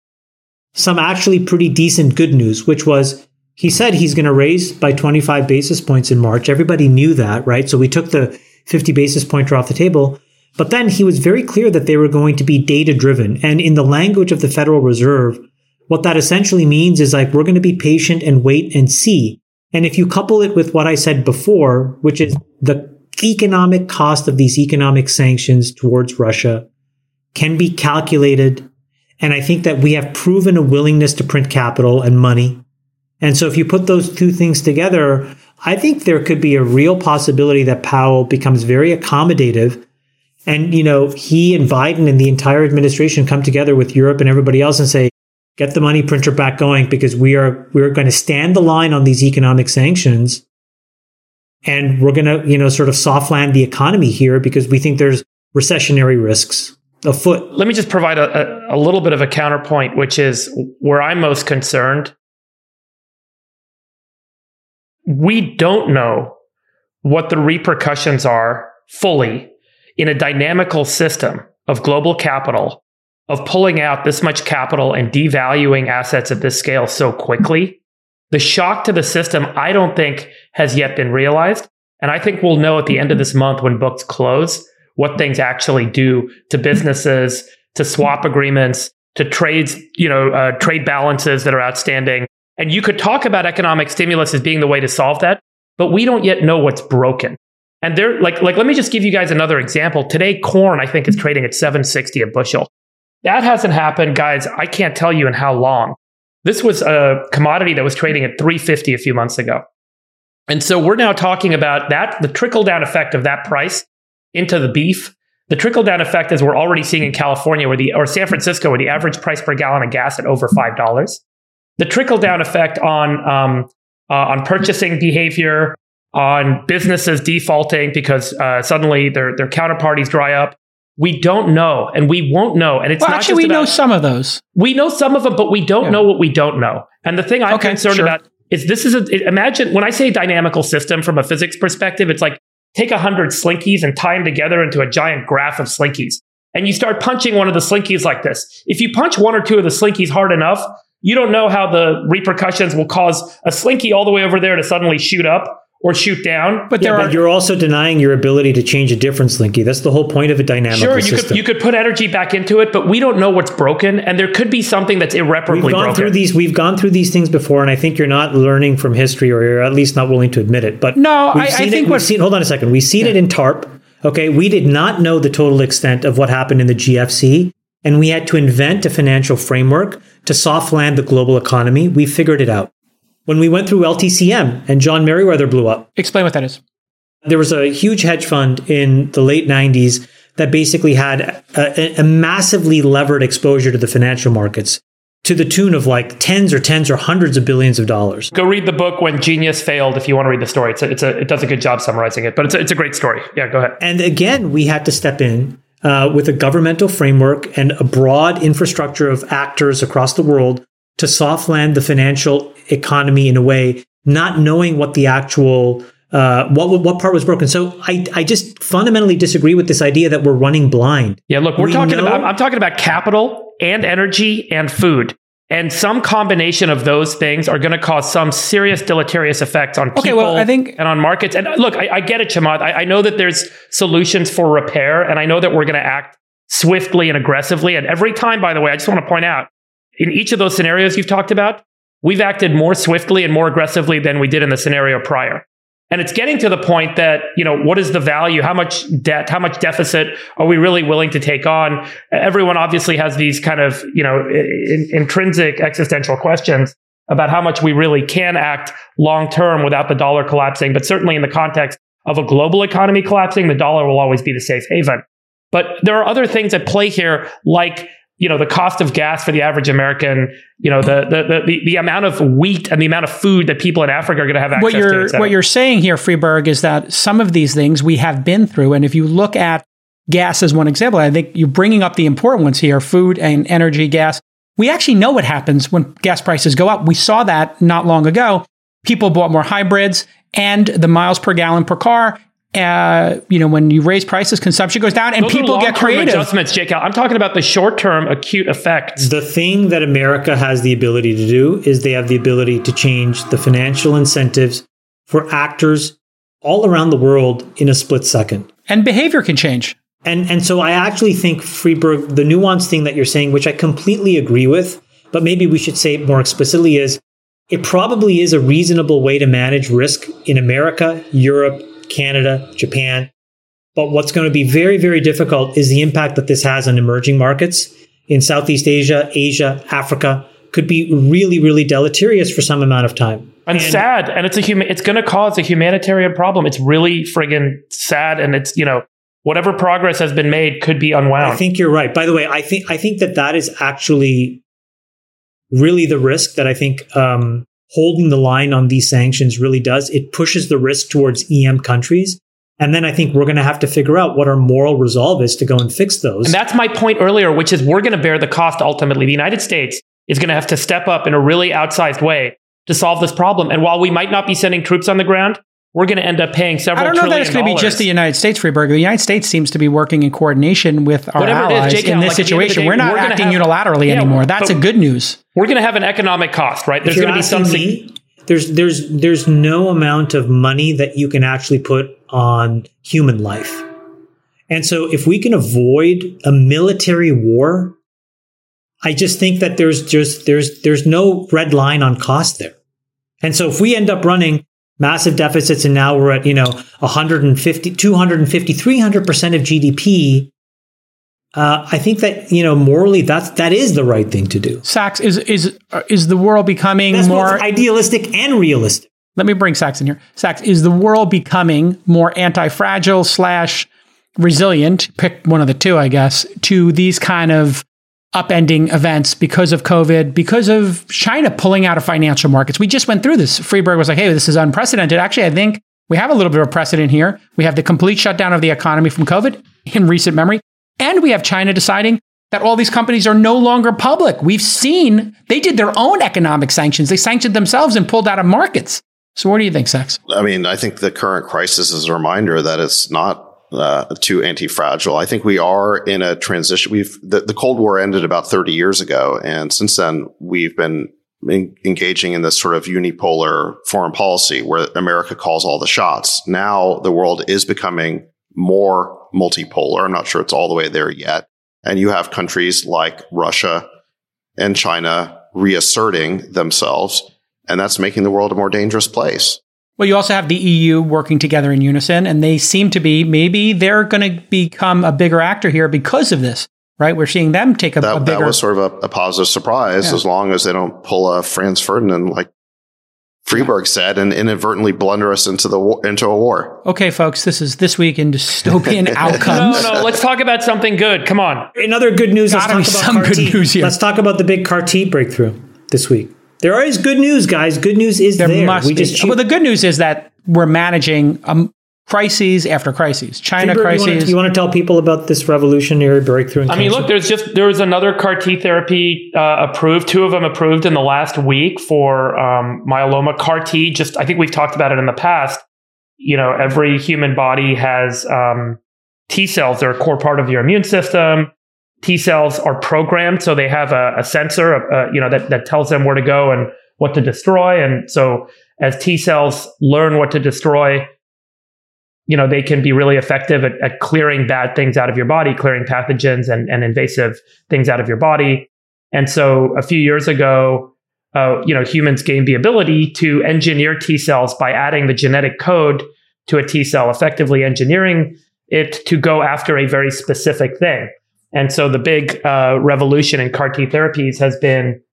some actually pretty decent good news, which was he said he's going to raise by twenty-five basis points in March. Everybody knew that, right? So we took the fifty basis pointer off the table. But then he was very clear that they were going to be data driven. And in the language of the Federal Reserve, what that essentially means is like, we're going to be patient and wait and see. And if you couple it with what I said before, which is the economic cost of these economic sanctions towards Russia can be calculated. And I think that we have proven a willingness to print capital and money. And so if you put those two things together, I think there could be a real possibility that Powell becomes very accommodative. And, you know, he and Biden and the entire administration come together with Europe and everybody else and say, get the money printer back going because we are, we're going to stand the line on these economic sanctions. And we're going to, you know, sort of soft land the economy here because we think there's recessionary risks afoot. Let me just provide a, a, a little bit of a counterpoint, which is where I'm most concerned. We don't know what the repercussions are fully in a dynamical system of global capital, of pulling out this much capital and devaluing assets at this scale so quickly. The shock to the system, I don't think, has yet been realized. And I think we'll know at the end of this month when books close what things actually do to businesses, to swap agreements, to trades, you know, uh, trade balances that are outstanding. And you could talk about economic stimulus as being the way to solve that, but we don't yet know what's broken. And they're like, like, let me just give you guys another example. Today, corn, I think, is trading at seven sixty a bushel. That hasn't happened, guys. I can't tell you in how long. This was a commodity that was trading at three fifty a few months ago. And so we're now talking about that, the trickle down effect of that price into the beef. The trickle down effect, as we're already seeing in California where the, or San Francisco, where the average price per gallon of gas at over five dollars. The trickle down effect on, um, uh, on purchasing behavior, on businesses defaulting because uh, suddenly their, their counterparties dry up. We don't know, and we won't know. And it's well, not actually, just we about, know some of those. We know some of them, but we don't Yeah. know what we don't know. And the thing I'm Okay, concerned sure. about is this is a, it- imagine when I say dynamical system from a physics perspective, it's like take a hundred slinkies and tie them together into a giant graph of slinkies. And you start punching one of the slinkies like this. If you punch one or two of the slinkies hard enough, you don't know how the repercussions will cause a slinky all the way over there to suddenly shoot up or shoot down. But Yeah, there but are you're also denying your ability to change a difference, Linky. That's the whole point of a dynamical Sure, you system. could you could put energy back into it, but we don't know what's broken, and there could be something that's irreparably We've gone broken. through these. We've gone through these things before, and I think you're not learning from history, or you're at least not willing to admit it. But No, we've I- I seen think it, what- we've seen. Hold on a second. We've seen it in TARP. Okay, we did not know the total extent of what happened in the G F C, and we had to invent a financial framework to soft land the global economy. We figured it out. When we went through L T C M and John Merriweather blew up, explain what that is. there was a huge hedge fund in the late nineties that basically had a, a massively levered exposure to the financial markets. to the tune of like tens or tens or hundreds of billions of dollars. Go read the book When Genius Failed if you want to read the story. It's a, it's a, it does a good job summarizing it, but it's a, it's a great story. Yeah, go ahead. And again, we had to step in uh, with a governmental framework and a broad infrastructure of actors across the world to soft land the financial economy in a way, not knowing what the actual Uh, what what part was broken? So I I just fundamentally disagree with this idea that we're running blind. Yeah, look, we're we talking know- about I'm talking about capital and energy and food. And some combination of those things are going to cause some serious deleterious effects on people Okay, well, I think- and on markets. And look, I, I get it, Chamath. I, I know that there's solutions for repair, and I know that we're going to act swiftly and aggressively. And every time, by the way, I just want to point out, in each of those scenarios you've talked about, we've acted more swiftly and more aggressively than we did in the scenario prior. And it's getting to the point that, you know, what is the value? How much debt, how much deficit are we really willing to take on? Everyone obviously has these kind of, you know, in, intrinsic existential questions about how much we really can act long term without the dollar collapsing. But certainly in the context of a global economy collapsing, the dollar will always be the safe haven. But there are other things at play here, like, you know, the cost of gas for the average American, you know, the the the, the amount of wheat and the amount of food that people in Africa are going to have access what you're, to. et cetera. What you're saying here, Freeberg, is that some of these things we have been through. And if you look at gas as one example, I think you're bringing up the important ones here, food and energy, gas. We actually know what happens when gas prices go up. We saw that not long ago. People bought more hybrids and the miles per gallon per car. Uh, you know, when you raise prices, consumption goes down and Those people are get long-term creative. adjustments, Jake. I'm talking about the short-term acute effects. The thing that America has the ability to do is they have the ability to change the financial incentives for actors all around the world in a split second. And behavior can change. And and so I actually think, Freeberg, the nuanced thing that you're saying, which I completely agree with, but maybe we should say it more explicitly, is it probably is a reasonable way to manage risk in America, Europe, Canada, Japan. But what's going to be very, very difficult is the impact that this has on emerging markets in Southeast Asia, Asia, Africa. Could be really, really deleterious for some amount of time. And, and sad. And it's a human, it's going to cause a humanitarian problem. It's really friggin' sad. And it's, you know, whatever progress has been made could be unwound. I think you're right. By the way, I think, I think that that is actually really the risk that I think, um, holding the line on these sanctions really does. It pushes the risk towards E M countries. And then I think we're going to have to figure out what our moral resolve is to go and fix those. And that's my point earlier, which is we're going to bear the cost ultimately. The United States is going to have to step up in a really outsized way to solve this problem. And while we might not be sending troops on the ground, we're going to end up paying several I don't know trillion that it's going to be dollars. just the United States, Freeberg. The United States seems to be working in coordination with our Whatever it is, allies Jake, in like, this at the end of the situation. day, We're not we're gonna acting have- unilaterally Yeah, anymore. That's a but- good news. We're going to have an economic cost, right? There's If going to you're be asking something. me, there's there's there's no amount of money that you can actually put on human life. And so if we can avoid a military war, I just think that there's just there's there's no red line on cost there. And so if we end up running massive deficits and now we're at, you know, one hundred fifty, two hundred fifty, three hundred percent of G D P, uh, I think that, you know, morally that's that is the right thing to do. Sachs, is is uh, is the world becoming That's more both idealistic and realistic. Let me bring Sachs in here. Sachs, is the world becoming more anti-fragile slash resilient, pick one of the two, I guess, to these kind of upending events because of COVID, because of China pulling out of financial markets? We just went through this. Freeberg was like, hey, this is unprecedented. Actually, I think we have a little bit of a precedent here. We have the complete shutdown of the economy from COVID in recent memory. And we have China deciding that all these companies are no longer public. We've seen they did their own economic sanctions. They sanctioned themselves and pulled out of markets. So what do you think, Sachs? I mean, I think the current crisis is a reminder that it's not uh, too anti-fragile. I think we are in a transition. We've the, the Cold War ended about thirty years ago, and since then we've been in, engaging in this sort of unipolar foreign policy where America calls all the shots. Now the world is becoming more multipolar. I'm not sure it's all the way there yet, and you have countries like Russia and China reasserting themselves. And that's making the world a more dangerous place. Well, you also have the E U working together in unison, and they seem to be, maybe they're going to become a bigger actor here because of this, right? We're seeing them take a, That, a bigger... that was sort of a, a positive surprise, Yeah. as long as they don't pull a Franz Ferdinand, like Freeberg said, and inadvertently blunder us into the war, into a war. Okay, folks, this is This Week in Dystopian Outcomes. No, no, let's talk about something good. Come on. In other good news, let's Gotta talk be about some CAR good T. news here. Let's talk about the big CAR T breakthrough this week. There is good news, guys. Good news is There there. must we be. just choose- Well, the good news is that we're managing um, crises after crises. China Freeberg, crises. You want, to, you want to tell people about this revolutionary breakthrough in I mean, cancer? look, there's just there was another CAR T therapy uh, approved. Two of them approved in the last week for um, myeloma. CAR T, just I think we've talked about it in the past. You know, every human body has um, T cells. They're a core part of your immune system. T cells are programmed, so they have a, a sensor, uh, you know, that that tells them where to go and what to destroy. And so, as T cells learn what to destroy, you know, they can be really effective at, at clearing bad things out of your body, clearing pathogens and, and invasive things out of your body. And so a few years ago, uh, you know, humans gained the ability to engineer T cells by adding the genetic code to a T cell, effectively engineering it to go after a very specific thing. And so the big uh, revolution in CAR T therapies has been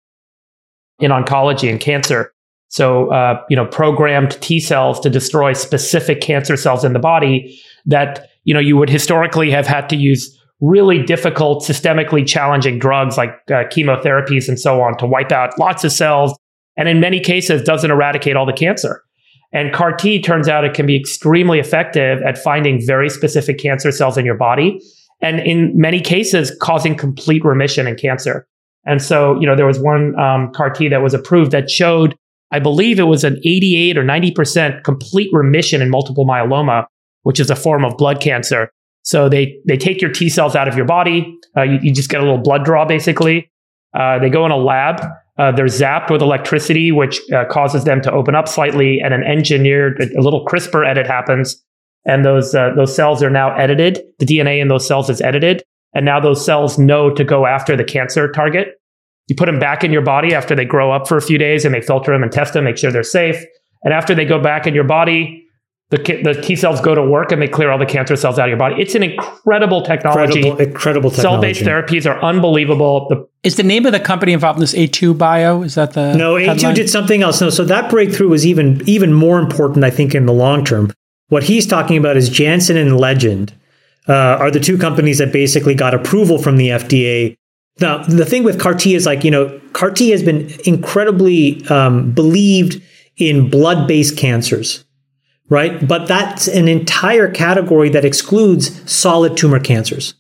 in oncology and cancer. So, uh, you know, programmed T cells to destroy specific cancer cells in the body that, you know, you would historically have had to use really difficult, systemically challenging drugs like uh, chemotherapies and so on to wipe out lots of cells. And in many cases, doesn't eradicate all the cancer. And CAR T, turns out it can be extremely effective at finding very specific cancer cells in your body. And in many cases, causing complete remission in cancer. And so, you know, there was one um, CAR T that was approved that showed, I believe it was an eighty-eight or ninety percent complete remission in multiple myeloma, which is a form of blood cancer. So they they take your T cells out of your body. Uh, you, you just get a little blood draw, basically. Uh, they go in a lab. Uh, they're zapped with electricity, which uh, causes them to open up slightly, and an engineered, a, a little CRISPR edit happens. And those uh, those cells are now edited. The D N A in those cells is edited. And now those cells know to go after the cancer target. You put them back in your body after they grow up for a few days, and they filter them and test them, make sure they're safe. And after they go back in your body, the, the T cells go to work and they clear all the cancer cells out of your body. It's an incredible technology. Incredible, incredible technology. Cell-based therapies are unbelievable. The Is the name of the company involved in this A two Bio? Is that the No, A two headline? did something else. No, so that breakthrough was even even more important, I think, in the long term. What he's talking about is Janssen and Legend uh, are the two companies that basically got approval from the F D A. Now, the thing with CAR T is like, you know, CAR T has been incredibly um, believed in blood-based cancers, right? But that's an entire category that excludes solid tumor cancers.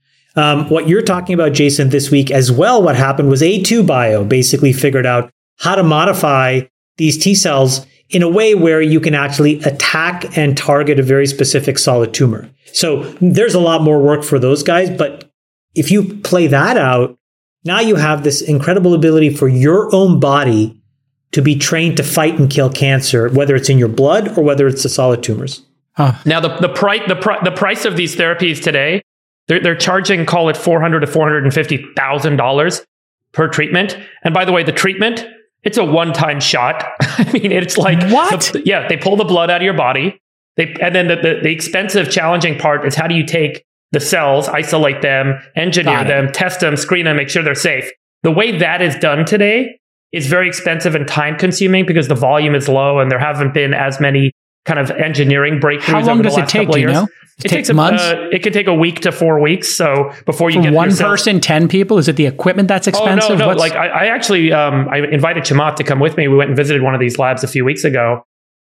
Um, what you're talking about, Jason, this week as well, what happened was A two Bio basically figured out how to modify these T cells in a way where you can actually attack and target a very specific solid tumor. So there's a lot more work for those guys. But if you play that out, now you have this incredible ability for your own body to be trained to fight and kill cancer, whether it's in your blood or whether it's the solid tumors. Now, the the price the, pri- the price of these therapies today, they're they're charging, call it four hundred to four hundred and fifty thousand dollars per treatment. And by the way, the treatment, it's a one time shot. I mean, it's like What? the- yeah, they pull the blood out of your body. They and then the, the the expensive, challenging part is how do you take the cells, isolate them, engineer Got it. them, test them, screen them, make sure they're safe. The way that is done today is very expensive and time consuming because the volume is low and there haven't been as many kind of engineering breakthroughs How long over the does it last take, couple of do you years. know? It, It takes takes a, months? Uh, it could take a week to four weeks. So before you For get one your cells- person, ten people? Is it the equipment that's expensive? Oh, no, no. What's- Like I, I actually, um, I invited Chamath to come with me. We went and visited one of these labs a few weeks ago,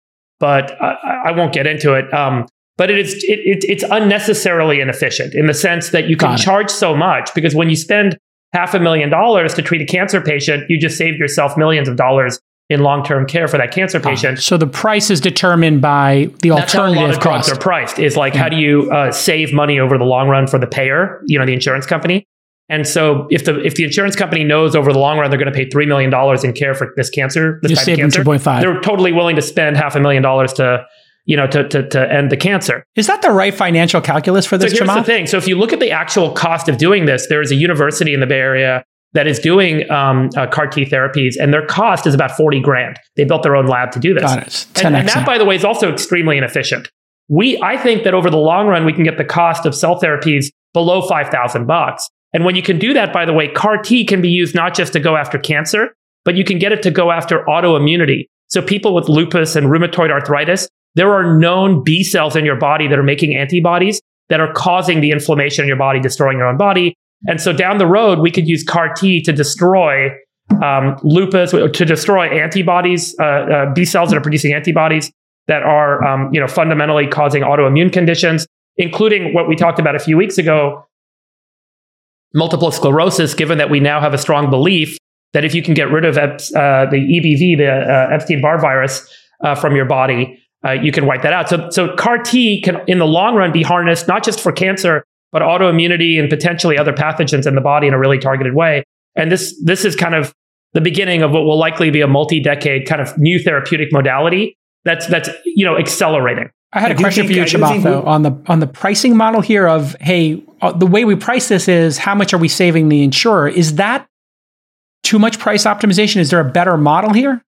but I, I won't get into it. Um, but it is, it, it, it's unnecessarily inefficient in the sense that you can Got it. charge so much because when you spend half a million dollars to treat a cancer patient, you just saved yourself millions of dollars in long-term care for that cancer patient. So the price is determined by the That's how a lot alternative of drugs cost. are priced. Is like, how do you uh, save money over the long run for the payer? You know, the insurance company. And so, if the if the insurance company knows over the long run they're going to pay three million dollars in care for this cancer, this You type save of them cancer, two point five. they're totally willing to spend half a million dollars to, you know, to to to end the cancer. Is that the right financial calculus for So this, here's the Chamath? thing. So if you look at the actual cost of doing this, there is a university in the Bay Area that is doing um, uh, CAR T therapies, and their cost is about forty grand. They built their own lab to do this. Got it. And, and ten X. that, by the way, is also extremely inefficient. We, I think that over the long run, we can get the cost of cell therapies below five thousand bucks. And when you can do that, by the way, CAR T can be used not just to go after cancer, but you can get it to go after autoimmunity. So people with lupus and rheumatoid arthritis, there are known B cells in your body that are making antibodies that are causing the inflammation in your body, destroying your own body. And so down the road, we could use C A R T to destroy um, lupus, to destroy antibodies, uh, uh, B cells that are producing antibodies that are, um, you know, fundamentally causing autoimmune conditions, including what we talked about a few weeks ago, multiple sclerosis, given that we now have a strong belief that if you can get rid of uh, the E B V, the uh, Epstein-Barr virus, uh, from your body, uh, you can wipe that out. So, so C A R T can, in the long run, be harnessed not just for cancer, but autoimmunity and potentially other pathogens in the body in a really targeted way. And this this is kind of the beginning of what will likely be a multi-decade kind of new therapeutic modality that's that's you know accelerating. I had a I question think, for you, Chamath, though, on the on the pricing model here of, hey, uh, the way we price this is how much are we saving the insurer? Is that too much price optimization? Is there a better model here?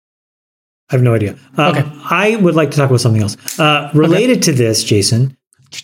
I have no idea. Um, Okay. I would like to talk about something else. Uh, related Okay. to this, Jason,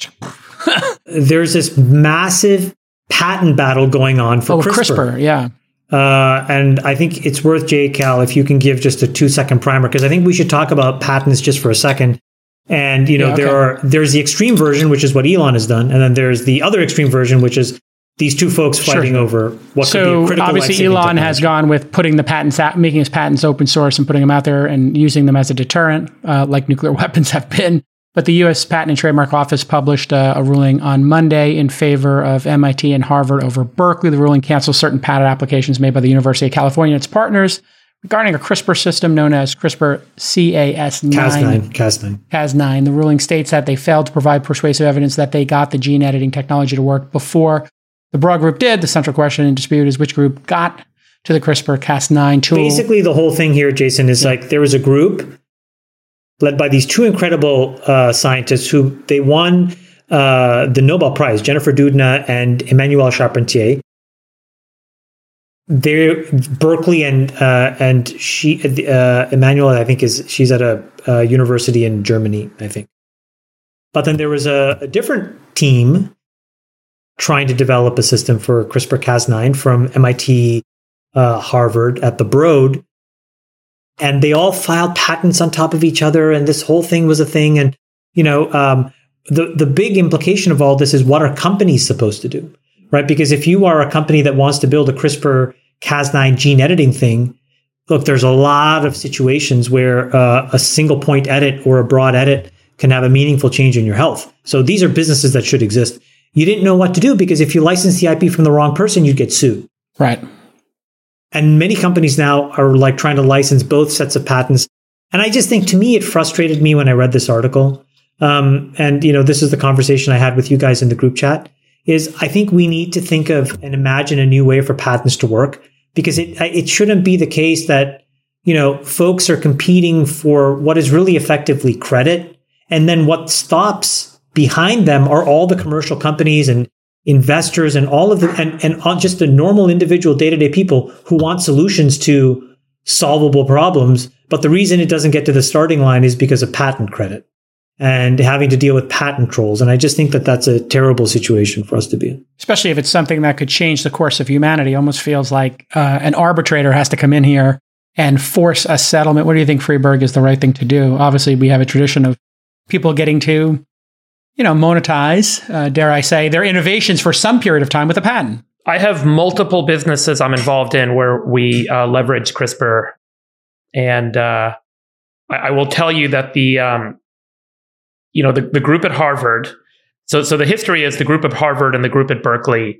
there's this massive patent battle going on for Oh, CRISPR. CRISPR, yeah. Uh, and I think it's worth, J. Cal, if you can give just a two second primer, because I think we should talk about patents just for a second. And, you know, Yeah, there okay. are, there's the extreme version, which is what Elon has done. And then there's the other extreme version, which is these two folks Sure. fighting over what could be a So critical obviously life-saving Elon has technology. gone with putting the patents out, making his patents open source and putting them out there and using them as a deterrent, uh, like nuclear weapons have been. But the U S Patent and Trademark Office published uh, a ruling on Monday in favor of M I T and Harvard over Berkeley. The ruling cancels certain patent applications made by the University of California and its partners regarding a CRISPR system known as CRISPR C A S nine. Cas nine. Cas nine. Cas nine. The ruling states that they failed to provide persuasive evidence that they got the gene editing technology to work before the broad group did. The central question in dispute is which group got to the CRISPR Cas nine tool. Basically, the whole thing here, Jason, is like there was a group led by these two incredible uh, scientists who they won uh, the Nobel Prize, Jennifer Doudna and Emmanuel Charpentier. They're Berkeley and uh, and she uh, Emmanuel, I think, is she's at a, a university in Germany, I think. But then there was a, a different team trying to develop a system for CRISPR Cas nine from M I T, uh, Harvard at the Broad. And they all filed patents on top of each other. And this whole thing was a thing. And, you know, um, the, the big implication of all this is what are companies supposed to do, right? Because if you are a company that wants to build a CRISPR Cas nine gene editing thing, look, there's a lot of situations where uh, a single point edit or a broad edit can have a meaningful change in your health. So these are businesses that should exist. You didn't know what to do because if you license the I P from the wrong person, you'd get sued. Right. And many companies now are like trying to license both sets of patents. And I just think, to me, it frustrated me when I read this article. Um, and, you know, this is the conversation I had with you guys in the group chat, is I think we need to think of and imagine a new way for patents to work, because it it shouldn't be the case that, you know, folks are competing for what is really effectively credit. And then what stops behind them are all the commercial companies and investors and all of the, and, and on just the normal individual day-to-day people who want solutions to solvable problems. But the reason it doesn't get to the starting line is because of patent credit and having to deal with patent trolls. And I just think that that's a terrible situation for us to be in. Especially if it's something that could change the course of humanity. Almost feels like uh, an arbitrator has to come in here and force a settlement. What do you think, Freeberg, is the right thing to do? Obviously, we have a tradition of people getting to, you know, monetize, uh, dare I say, their innovations for some period of time with a patent. I have multiple businesses I'm involved in where we uh, leverage CRISPR. And uh, I, I will tell you that the, um, you know, the, the group at Harvard, so, so the history is the group at Harvard and the group at Berkeley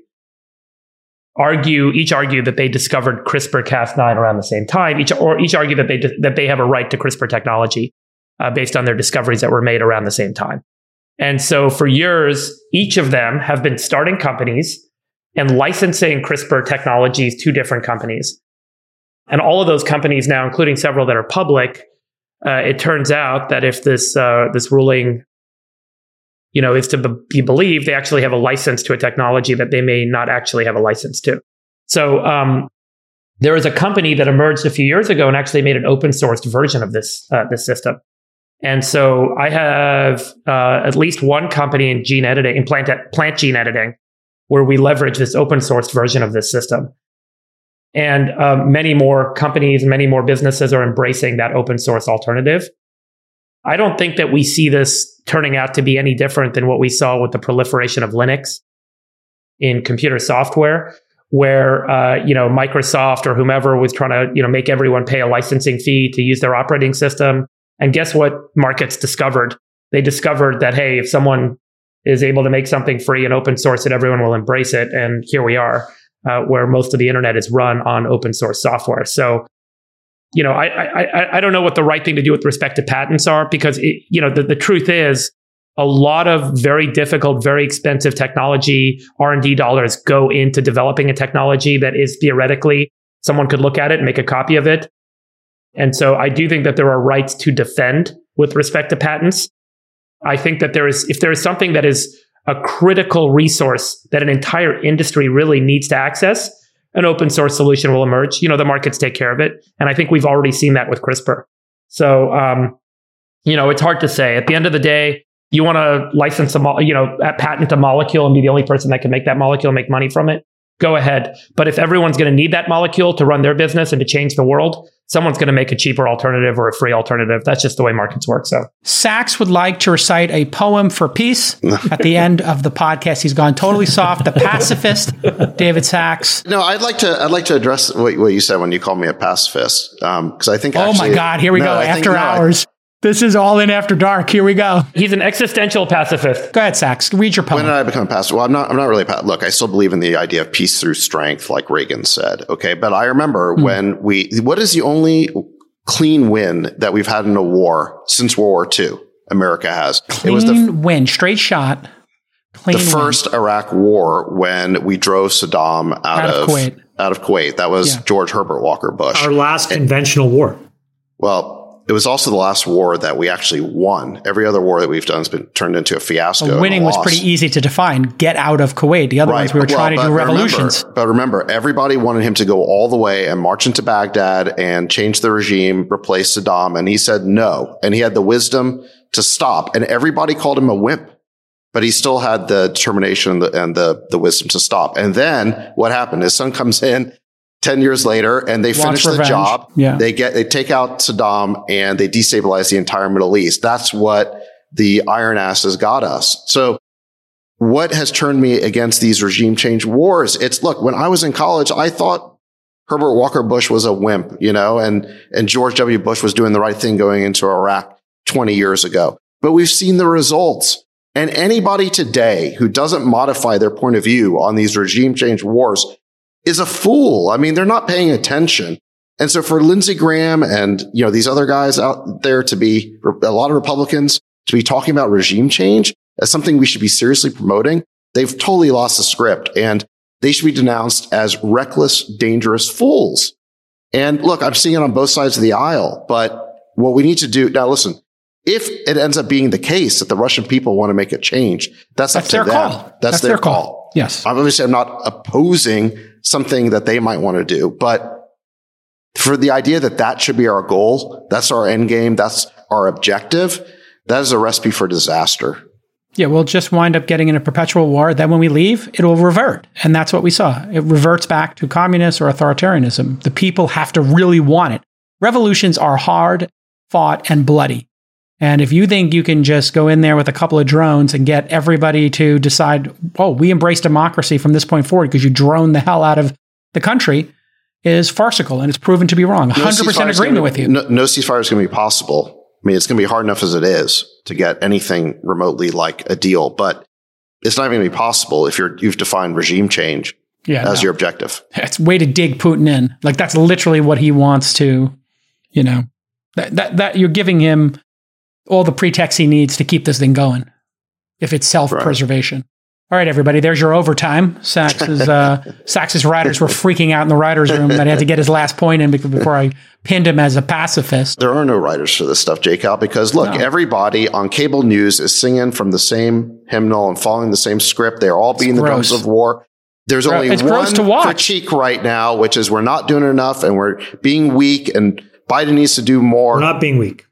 argue, each argue that they discovered CRISPR Cas nine around the same time, each, or each argue that they, that they have a right to CRISPR technology uh, based on their discoveries that were made around the same time. And so for years, each of them have been starting companies and licensing CRISPR technologies to different companies. And all of those companies now, including several that are public, uh, it turns out that if this uh, this ruling, you know, is to be believed, they actually have a license to a technology that they may not actually have a license to. So um, there was a company that emerged a few years ago and actually made an open sourced version of this uh, this system. And so I have uh, at least one company in gene editing, in plant, plant gene editing, where we leverage this open source version of this system. And um, many more companies, many more businesses are embracing that open source alternative. I don't think that we see this turning out to be any different than what we saw with the proliferation of Linux in computer software, where uh, you know Microsoft or whomever was trying to you know make everyone pay a licensing fee to use their operating system. And guess what? Markets discovered. They discovered that hey, if someone is able to make something free and open source it, everyone will embrace it. And here we are, uh, where most of the internet is run on open source software. So, you know, I, I I don't know what the right thing to do with respect to patents are, because it, you know the, the truth is a lot of very difficult, very expensive technology R and D dollars go into developing a technology that is theoretically someone could look at it and make a copy of it. And so I do think that there are rights to defend with respect to patents. I think that there is, if there is something that is a critical resource that an entire industry really needs to access, an open source solution will emerge. You know, the markets take care of it. And I think we've already seen that with CRISPR. So, um, you know, it's hard to say. At the end of the day, you want to license a, mo- you know, patent a molecule and be the only person that can make that molecule and make money from it. Go ahead. But if everyone's going to need that molecule to run their business and to change the world, someone's going to make a cheaper alternative or a free alternative. That's just the way markets work. So Sachs would like to recite a poem for peace at the end of the podcast. He's gone totally soft. The pacifist, David Sachs. No, I'd like to. I'd like to address what, what you said when you called me a pacifist, because um, I think. Oh actually, my God! Here we no, go. I After think, no, hours. I, This is all in after dark. Here we go. He's an existential pacifist. Go ahead, Sachs. Read your poem. When did I become a pacifist? Well, I'm not. I'm not really. A, look, I still believe in the idea of peace through strength, like Reagan said. Okay, but I remember mm. when we. What is the only clean win that we've had in a war since World War Two? America has. Clean it was the win, straight shot. Clean the first win. Iraq War when we drove Saddam out, out of, of Kuwait. Out of Kuwait. That was yeah. George Herbert Walker Bush. Our last and, conventional war. Well. It was also the last war that we actually won. Every other war that we've done has been turned into a fiasco. Well, winning was pretty easy to define. Get out of Kuwait. The other right. ones we were well, trying to do revolutions. Remember, but remember, everybody wanted him to go all the way and march into Baghdad and change the regime, replace Saddam. And he said no. And he had the wisdom to stop. And everybody called him a wimp. But he still had the determination and the, and the, the wisdom to stop. And then what happened? His son comes in ten years later, and they Launch finish the revenge. job. Yeah. They get, they take out Saddam and they destabilize the entire Middle East. That's what the iron ass has got us. So what has turned me against these regime change wars? It's look, when I was in college, I thought Herbert Walker Bush was a wimp, you know, and, and George W. Bush was doing the right thing going into Iraq twenty years ago. But we've seen the results. And anybody today who doesn't modify their point of view on these regime change wars is a fool. I mean, they're not paying attention. And so for Lindsey Graham and, you know, these other guys out there to be, a lot of Republicans to be talking about regime change as something we should be seriously promoting, they've totally lost the script and they should be denounced as reckless, dangerous fools. And look, I'm seeing it on both sides of the aisle, but what we need to do now, listen, if it ends up being the case that the Russian people want to make a change, that's, that's up to their them. call. That's, that's their, their call. call. Yes. Obviously, I'm not opposing something that they might want to do, but for the idea that that should be our goal, that's our end game, that's our objective, that is a recipe for disaster. Yeah, we'll just wind up getting in a perpetual war. Then when we leave, it will revert. And that's what we saw. It reverts back to communism or authoritarianism. The people have to really want it. Revolutions are hard fought and bloody. And if you think you can just go in there with a couple of drones and get everybody to decide, oh, we embrace democracy from this point forward because you drone the hell out of the country, is farcical. And it's proven to be wrong. one hundred percent no agreement be, with you. No, no ceasefire is going to be possible. I mean, it's going to be hard enough as it is to get anything remotely like a deal, but it's not going to be possible if you're, you've defined regime change yeah, as no. your objective. It's a way to dig Putin in. Like that's literally what he wants to, you know, that, that, that you're giving him all the pretext he needs to keep this thing going, if it's self-preservation. Right. All right, everybody, there's your overtime. Sachs's, uh, Sachs's writers were freaking out in the writers' room that he had to get his last point in before I pinned him as a pacifist. There are no writers for this stuff, J Cal, because look, no. everybody on cable news is singing from the same hymnal and following the same script. They're all beating the drums of war. There's Bro, only it's one critique right now, which is we're not doing enough and we're being weak and Biden needs to do more. We're not being weak.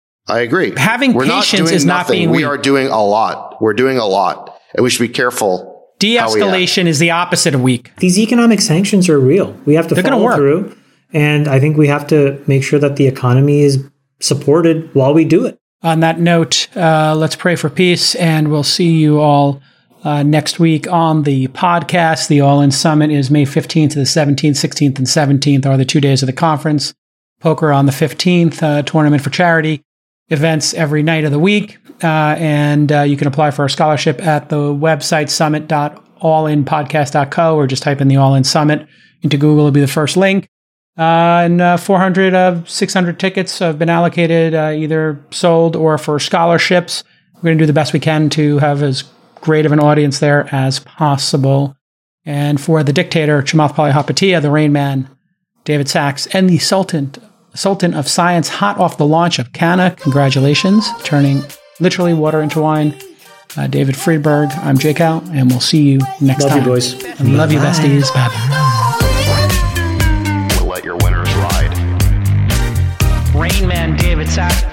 I agree. Having We're patience not is nothing. not being we weak. are doing a lot. We're doing a lot. And we should be careful de-escalation is the opposite of weak. These economic sanctions are real. We have to They're gonna follow work. through. And I think we have to make sure that the economy is supported while we do it. On that note, uh, let's pray for peace, and we'll see you all uh, next week on the podcast. The All In Summit is May fifteenth to the seventeenth, sixteenth, and seventeenth are the two days of the conference. Poker on the fifteenth, uh, tournament for charity, events every night of the week. Uh, and uh, you can apply for a scholarship at the website summit dot all in podcast dot co, or just type in the All In Summit into Google. It'll be the first link. Uh, and uh, four hundred of six hundred tickets have been allocated, uh, either sold or for scholarships. We're going to do the best we can to have as great of an audience there as possible. And for the dictator, Chamath Palihapitiya, the Rain Man, David Sachs, and the Sultan, Sultan of Science, hot off the launch of Canna, congratulations, turning literally water into wine. Uh, David Friedberg, I'm Jake Al, and we'll see you next Love time. you, boys. And love you, besties. Bye-bye. We'll let your winners ride. Rain Man David Sachs.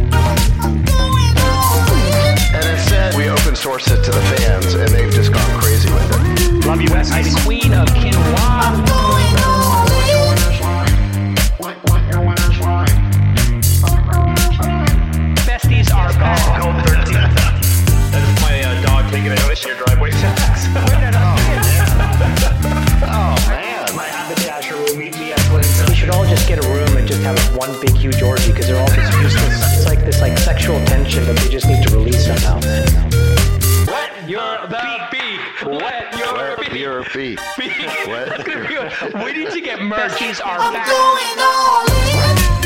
And instead, we open source it to the fans, and they've just gone crazy with it. Love you, Besties. Queen of Quinoa. Besties are back. That is my uh, dog taking a notice in your driveway. Oh, man. My haberdasher will meet me at Clinton. We should all just get a room and just have one big huge orgy because they're all just useless. It's like this like sexual tension that they just need to release somehow. Wet your beak. Wet your Wet beak. your feet. Wet your We need to get merch. Besties are I'm back. going all in.